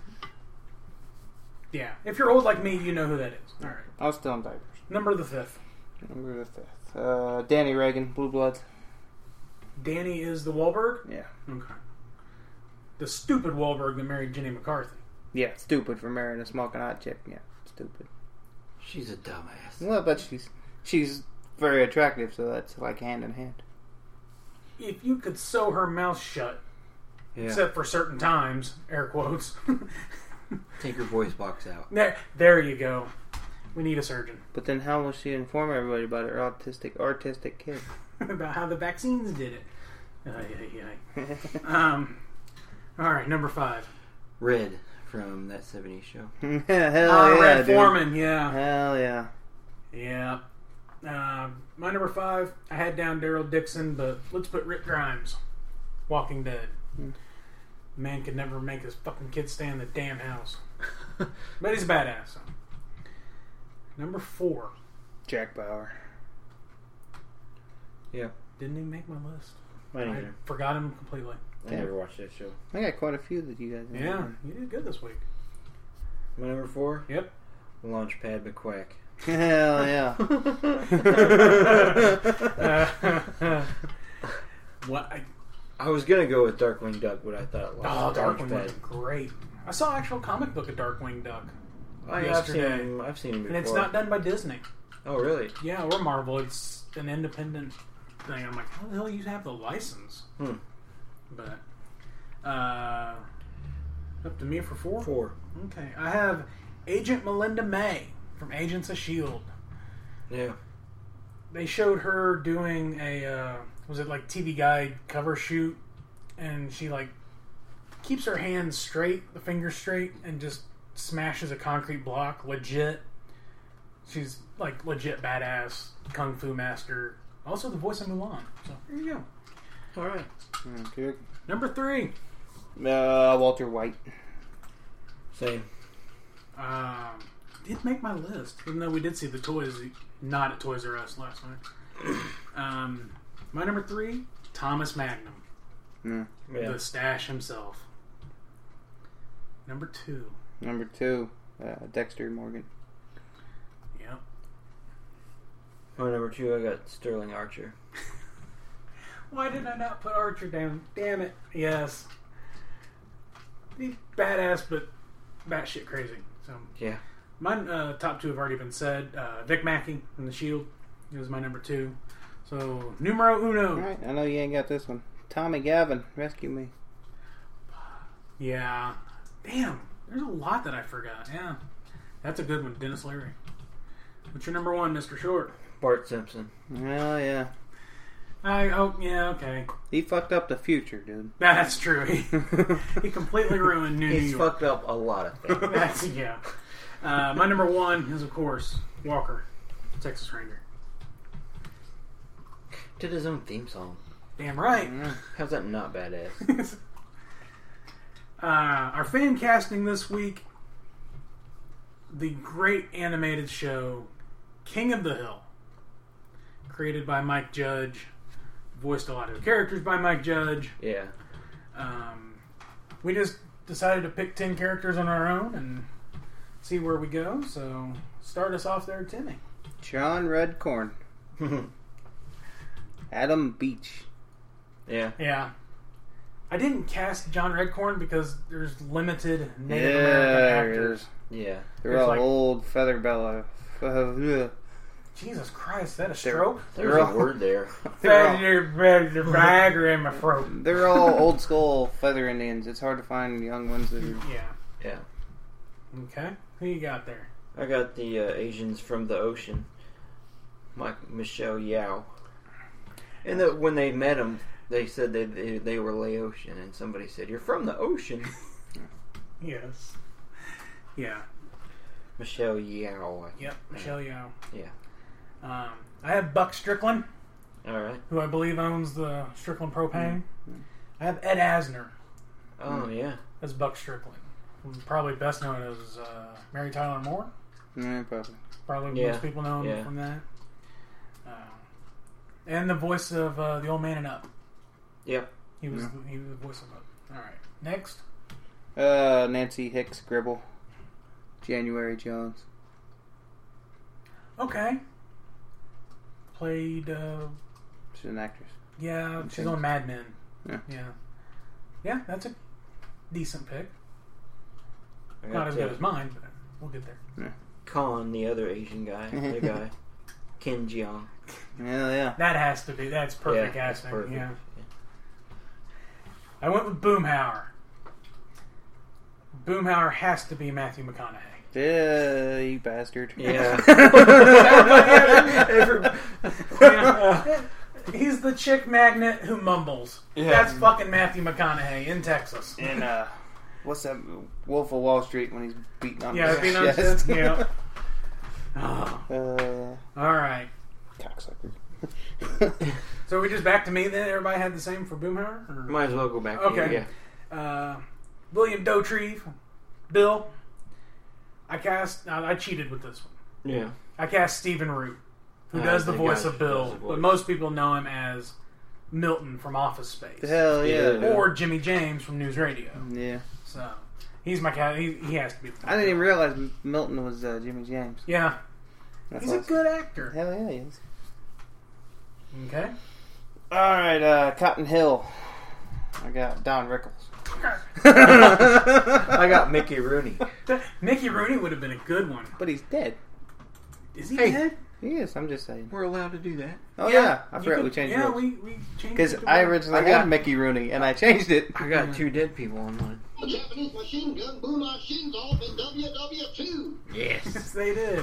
Yeah. If you're old like me, you know who that is. Alright. I was still in diapers. Number the 5th. Number the 5th. Danny Reagan, Blue Bloods. Danny is the Wahlberg? Yeah. Okay. The stupid Wahlberg that married Jenny McCarthy. Yeah, stupid for marrying a smoking hot chick. Yeah, stupid. She's a dumbass. Well, but she's very attractive, so that's like hand in hand. If you could sew her mouth shut, Yeah. except for certain times, air quotes. Take her voice box out. There you go. We need a surgeon. But then how will she inform everybody about her artistic kid? About how the vaccines did it. Alright, number 5. Red from that 70s show. Hell yeah, Red dude. Foreman, yeah. Hell yeah. Yeah. My number 5, I had down Daryl Dixon, but let's put Rick Grimes. Walking Dead. Man could never make his fucking kid stay in the damn house. But he's a badass. So. Number 4. Jack Bauer. Yeah. Didn't even make my list. I forgot him completely. I never watched that show. I got quite a few that you guys know. Yeah, you did good this week. My number 4? Yep. Launchpad McQuack. Hell yeah. What? I was gonna go with Darkwing Duck, but I thought Darkwing was great. I saw an actual comic book of Darkwing Duck yesterday. I've seen him before. And it's not done by Disney. Oh, really? Yeah, or Marvel. It's an independent thing. I'm like, how the hell do you have the license? But, up to me for 4? 4. Okay. I have Agent Melinda May from Agents of S.H.I.E.L.D. Yeah. They showed her doing a, was it like TV Guide cover shoot? And she like keeps her hands straight, the fingers straight, and just smashes a concrete block. Legit. She's like legit badass kung fu master. Also the voice of Mulan. So there you go. All right. Okay. Number 3. Walter White. Same. Did make my list, even though we did see the toys not at Toys R Us last night. My number 3, Thomas Magnum. Yeah. The Stash himself. Number 2. Number 2, Dexter Morgan. Yep. My number 2, I got Sterling Archer. Why did I not put Archer down? Damn it. Yes. He's badass, but batshit crazy. So yeah. My top 2 have already been said. Vic Mackey from The Shield is my number 2. So, numero uno. Alright, I know you ain't got this one. Tommy Gavin, Rescue Me. Yeah. Damn. There's a lot that I forgot. Yeah. That's a good one. Dennis Leary. What's your number 1, Mr. Short? Bart Simpson. Oh, yeah. Yeah, okay. He fucked up the future, dude. That's true. He completely ruined New York. He's fucked up a lot of things. Yeah. My number 1 is, of course, Walker, Texas Ranger. Did his own theme song. Damn right. How's that not badass? Our fan casting this week, the great animated show King of the Hill, created by Mike Judge, voiced a lot of the characters by Mike Judge. Yeah. We just decided to pick 10 characters on our own and see where we go. So start us off there, Timmy. John Redcorn. Adam Beach. Yeah. I didn't cast John Redcorn because there's limited Native American actors. Yeah. They're all like, old Featherbella. Jesus Christ, is that a stroke? There's a word there. In my throat. They're all old school Feather Indians. It's hard to find young ones that are... Yeah. Okay. Who you got there? I got the Asians from the ocean. Michelle Yeoh. And when they met him, they said they were Laotian, and somebody said, "You're from the ocean." Yes. Yeah. Michelle Yeoh. Yep, Michelle Yeoh. Yeah. I have Buck Strickland. All right. Who I believe owns the Strickland Propane. I have Ed Asner. Oh, yeah. As Buck Strickland. Probably best known as Mary Tyler Moore. Yeah, probably. Probably most people know him from that. And the voice of the old man and Up. Yep. He was the voice of Up. All right. Next. Nancy Hicks Gribble. January Jones. Okay. Played... she's an actress. Yeah, she's on Mad Men. Yeah, that's a decent pick. Not as good as mine, but we'll get there. Yeah. Khan, the other Asian guy. The guy. Ken Jeong. Hell yeah. That has to be. That's perfect casting. Perfect. Yeah. I went with Boomhauer. Boomhauer has to be Matthew McConaughey. Yeah, you bastard. Yeah. He's the chick magnet who mumbles. Yeah. That's fucking Matthew McConaughey in Texas. And what's that? Wolf of Wall Street when he's beating on his beating on chest. Yeah. Oh. All right. Cocksucker. So we just back to me then? Everybody had the same for Boomhauer? Or? Might as well go back okay. to you, yeah. William Dauterive. Bill. I cheated with this one. Yeah. I cast Stephen Root, who does the voice of Bill, but most people know him as Milton from Office Space. Hell yeah. Or Jimmy James from News Radio. Yeah. So, he's my cat. He has to be. I didn't even realize Milton was Jimmy James. Yeah. He's a good actor. Hell yeah, he is. Okay. Alright, Cotton Hill. I got Don Rickles. I got Mickey Rooney. Mickey Rooney would have been a good one. But he's dead. Is he dead? He is, I'm just saying. We're allowed to do that. Oh, yeah. I forgot we changed it. Yeah, we changed it. Because to I what? originally had Mickey Rooney, and I changed it. I got 2 dead people on mine. The Japanese machine gun blew my shins off in WW2. Yes. They did.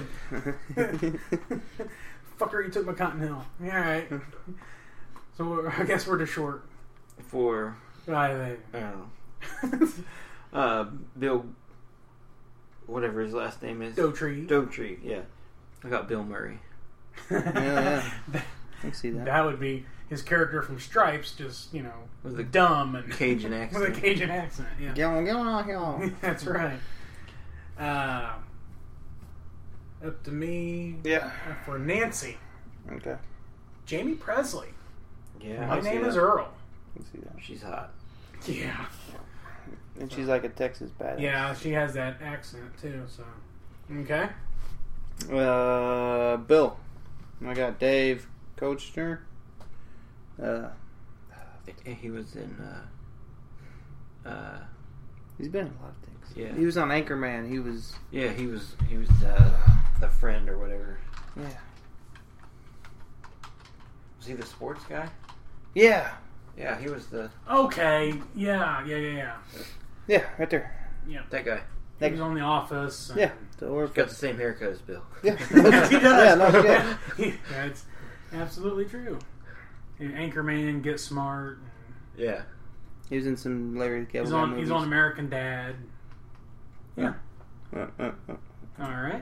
Fucker, you took my Cotton Hill. Alright. So I guess we're too short. For... I don't know. Bill... Whatever his last name is. Dotree, yeah. I got Bill Murray. Yeah. I can see that. That would be his character from Stripes, just, with a dumb and Cajun accent. With a Cajun accent, yeah. That's right. Up to me. Yeah. For Nancy. Okay. Jamie Presley. Yeah. My name is Earl. I can see that. She's hot. Yeah. And she's like a Texas badass. Yeah, she has that accent too, so. Okay. Bill. I got Dave Koechner. He was in, he's been in a lot of things. Yeah. He was on Anchorman. He was... Yeah, he was the friend or whatever. Yeah. Was he the sports guy? Yeah. Yeah, he was the... Okay. Yeah. Yeah, right there. Yeah. That guy. He was on The Office. Yeah. He's got the same haircut as Bill. Yeah. He does. Yeah, no, yeah. That's absolutely true. And Anchorman, Get Smart. Yeah. He was in some Larry Kelly movies. He's on American Dad. Yeah. All right.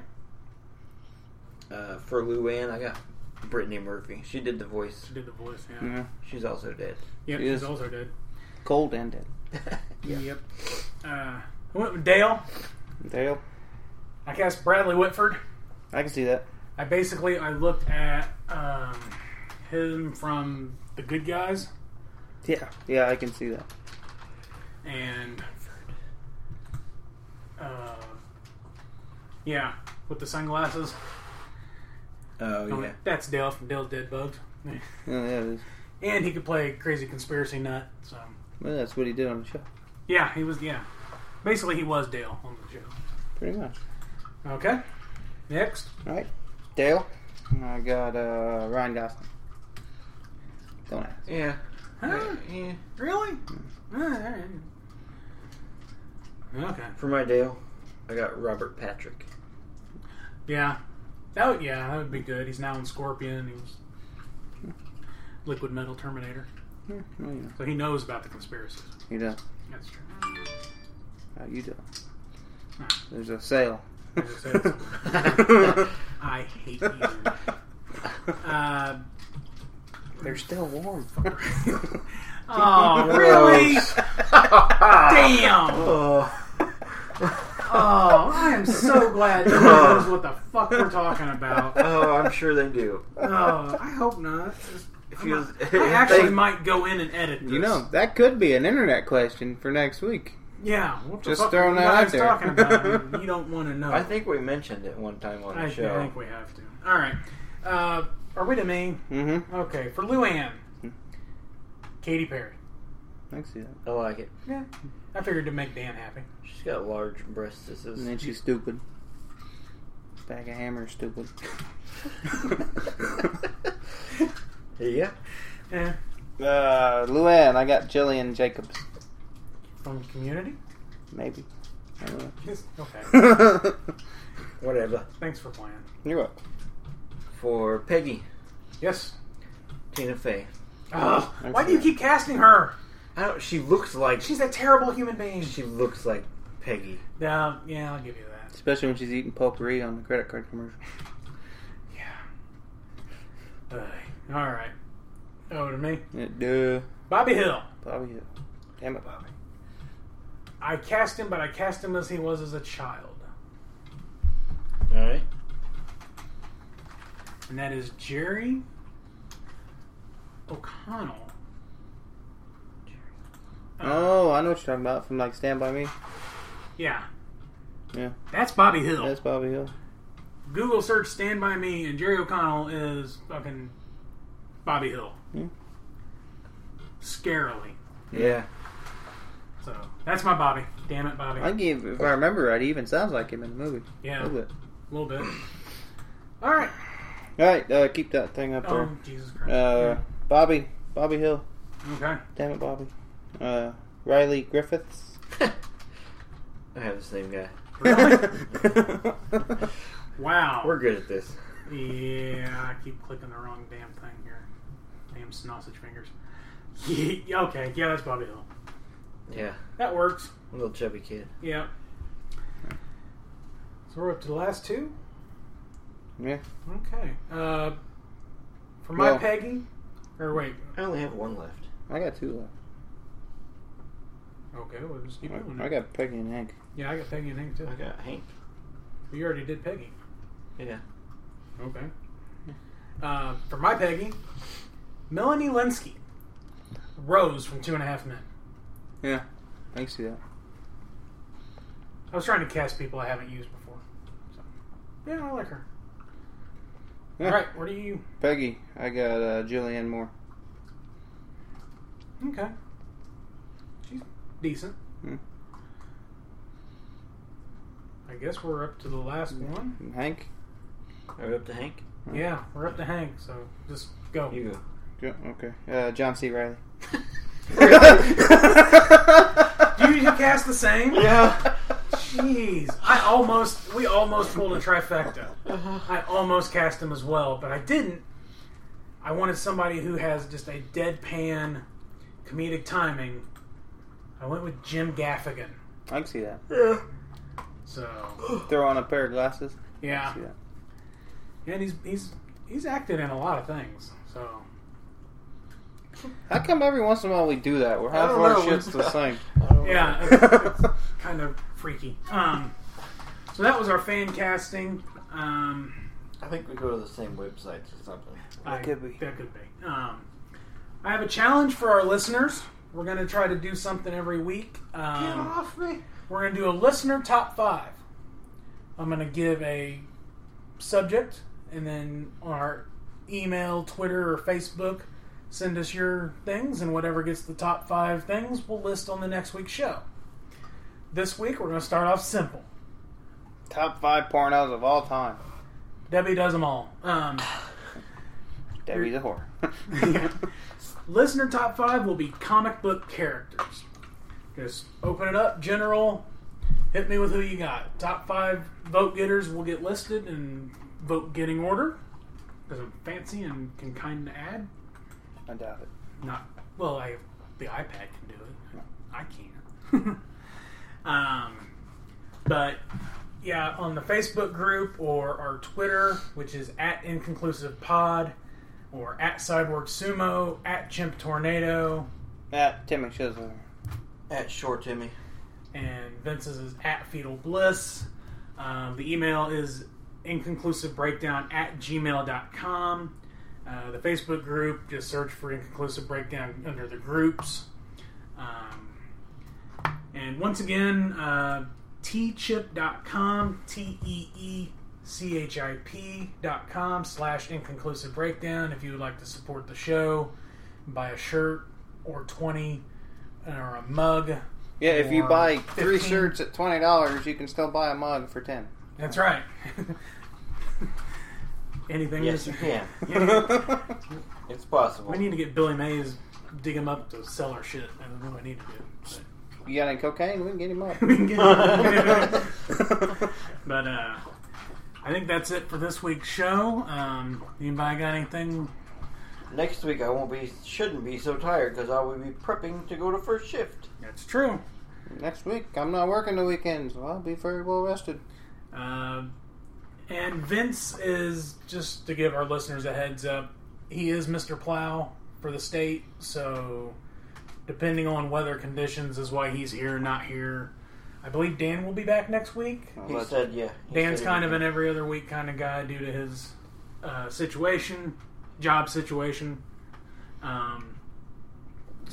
For Luann, I got Brittany Murphy. She did the voice. Yeah. She's also dead. Yep, She she's is. also dead. Cold and dead. Yeah. Yep. I went with Dale. Dale. I cast Bradley Whitford. I can see that. I looked at him from The Good Guys. Yeah, I can see that. And yeah, with the sunglasses. Oh, yeah. That's Dale from Dale's Dead Bugs. Oh, yeah, it is. And he could play crazy conspiracy nut. So Well, that's what he did on the show. yeah, he was. Yeah, basically he was Dale on the show. Pretty much. Okay. Next. All right. Dale. I got Ryan Gosling. Don't ask. Yeah. Huh? Yeah. Really? Alright. Okay. For my Dale, I got Robert Patrick. Yeah. That would be good. He's now in Scorpion. He was Liquid Metal Terminator. Oh, yeah. So he knows about the conspiracies. He does. That's true. How you do? Huh. There's a sale. I hate you. They're still warm. Oh, really? Damn! Oh, I am so glad no one knows what the fuck we're talking about. Oh, I'm sure they do. Oh, I hope not. If I actually might go in and edit this. You know, that could be an internet question for next week. Yeah, what the Just fuck throwing are you that guys out there. talking about? You don't want to know. I think we mentioned it one time on the show. I think we have to. All right. Are we to me? Mm-hmm. Okay, for Luann. Katy Perry. I can see that. I like it. Yeah. I figured to make Dan happy. She's got large breasts. And then she's stupid. Bag of Hammer is stupid. Yeah. Yeah. Luann, I got Jillian Jacobs. From Community? Maybe. I don't know. Okay. Whatever. Thanks for playing. You're welcome. For Peggy. Yes. Tina Fey. Oh, why do you keep casting her? I don't. She looks like. She's a terrible human being. She looks like Peggy. Yeah, I'll give you that. Especially when she's eating potpourri on the credit card commercial. Yeah. All right. Over to me. Yeah, duh. Bobby Hill. Bobby Hill. Damn it, Bobby. I cast him, but I cast him as he was as a child. Alright. And that is Jerry O'Connell. Oh, I know what you're talking about. From like Stand By Me. Yeah. Yeah. That's Bobby Hill. That's Bobby Hill. Google search Stand By Me and Jerry O'Connell is fucking Bobby Hill. Yeah. Scarily. Yeah. So that's my Bobby. Damn it, Bobby. If I remember right, he even sounds like him in the movie. Yeah. A little bit. A little bit. All right. All right, keep that thing up there. Oh, Jesus Christ. Bobby Hill. Okay. Damn it, Bobby. Riley Griffiths. I have the same guy. Really? Wow. We're good at this. Yeah, I keep clicking the wrong damn thing here. Damn sausage fingers. Yeah, okay, yeah, that's Bobby Hill. Yeah. That works. A little chubby kid. Yeah. So we're up to the last two? Yeah. Okay. For my Peggy, or wait. I only have one left. I got two left. Okay, we'll just keep doing I got Peggy and Hank. Yeah, I got Peggy and Hank too. I got Hank. You already did Peggy. Yeah. Okay. For my Peggy, Melanie Linsky. Rose from 2.5 Men. Yeah, I can see that. I was trying to cast people I haven't used before. So, yeah, I like her. Yeah. All right, what do you... Peggy, I got Julianne Moore. Okay. She's decent. I guess we're up to the last one. Hank? Are we up to Hank? Yeah, we're up to Hank, so just go. You go. Okay. John C. Reilly. Do you cast the same? Yeah. Jeez. We almost pulled a trifecta. I almost cast him as well, but I didn't. I wanted somebody who has just a deadpan comedic timing. I went with Jim Gaffigan. I can see that. Yeah. So throw on a pair of glasses. Yeah. I can see that. And he's acted in a lot of things. So how come every once in a while we do that? We're half of our shit's the same. Yeah, it's kind of freaky. So that was our fan casting. I think we go to the same websites or something. That could be. I have a challenge for our listeners. We're going to try to do something every week. Get off me. We're going to do a listener top 5. I'm going to give a subject, and then on our email, Twitter, or Facebook, send us your things, and whatever gets the top 5 things, we'll list on the next week's show. This week, we're going to start off simple. Top 5 pornos of all time. Debbie does them all. Debbie's a whore. Yeah. Listener top 5 will be comic book characters. Just open it up, general, hit me with who you got. Top 5 vote getters will get listed in vote getting order, because I'm fancy and can kind of add. I doubt it. Well, the iPad can do it. No. I can't. But yeah, on the Facebook group or our Twitter, which is @InconclusivePod, or @CyborgSumo, @ChimpTornado, Timmy Chisler, @ShoreTimmy, and Vince's is @FetalBliss. The email is inconclusivebreakdown@gmail.com. The Facebook group, just search for Inconclusive Breakdown under the groups. And once again, teechip.com, teechip.com/inconclusive breakdown if you would like to support the show, buy a shirt or 20 or a mug. Yeah, if you buy 3 15. shirts at $20, you can still buy a mug for $10. That's right. Anything? Yes, you can. It's possible. We need to get Billy Mays, dig him up to sell our shit. I don't know what I need to do. But. You got any cocaine? We can get him up. We can get him up. But I think that's it for this week's show. Anybody got anything? Next week I shouldn't be so tired because I will be prepping to go to first shift. That's true. Next week, I'm not working the weekends, so I'll be very well rested. And Vince is, just to give our listeners a heads up, he is Mr. Plow for the state, so depending on weather conditions is why he's here, not here. I believe Dan will be back next week. He said, yeah. Dan's kind of an every other week kind of guy due to his job situation.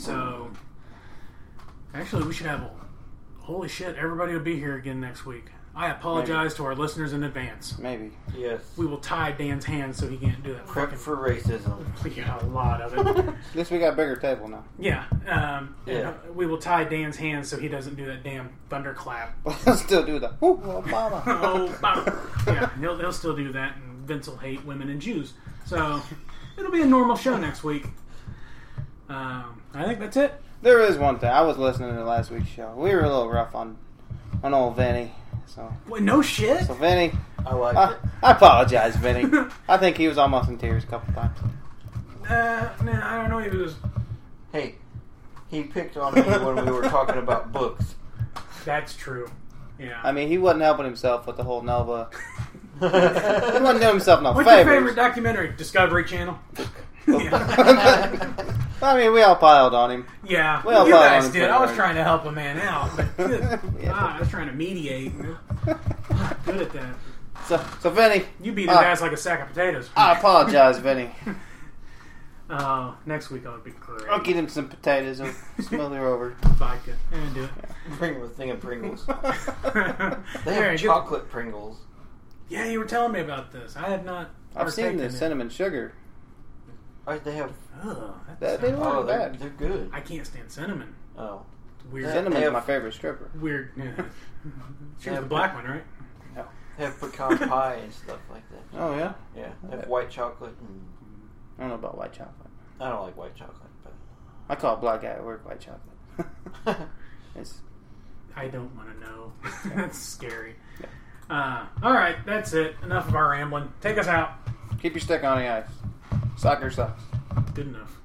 So, actually, we should have holy shit, everybody will be here again next week. I apologize to our listeners in advance. Maybe. Yes. We will tie Dan's hands so he can't do that. Prep for racism. We got a lot of it. At least we got a bigger table now. Yeah. Yeah. We will tie Dan's hands so he doesn't do that damn thunderclap. We'll still do that. Ooh, Obama. Obama. Yeah, he'll still do that, and Vince will hate women and Jews. So it'll be a normal show next week. I think that's it. There is one thing. I was listening to last week's show. We were a little rough on old Vinny. So. Wait, no shit? So Vinny, I like it. I apologize, Vinny. I think he was almost in tears a couple times. Man, I don't know if it was... Hey, he picked on me when we were talking about books. That's true. Yeah. I mean, he wasn't helping himself with the whole Nova. He wasn't doing himself no What's favors. your favorite documentary? Discovery Channel? I mean, we all piled on him. Yeah, we all you piled on guys him did. pretty I was hard. trying to help a man out. But good. I was trying to mediate. Good at that. So Vinny, You beat his ass like a sack of potatoes. I apologize, Vinny. Next week I'll be great. I'll get him some potatoes and smother over. Vodka. And do it. Bring him a thing of Pringles. They There, have chocolate Pringles. Yeah, you were telling me about this. I have not. I've seen the cinnamon sugar. They have. They weren't bad. They're good. I can't stand cinnamon. Oh, It's weird. Cinnamon's my favorite stripper. Weird. Yeah. She was Yeah, the black one, right? No. They have pecan pie and stuff like that. Oh yeah. Yeah, they have white chocolate. And I don't know about white chocolate. I don't like white chocolate, but I call it black guy at work white chocolate. I don't want to know. That's scary. All right, that's it. Enough of our rambling. Take us out. Keep your stick on the ice. Soccer sucks. Good enough.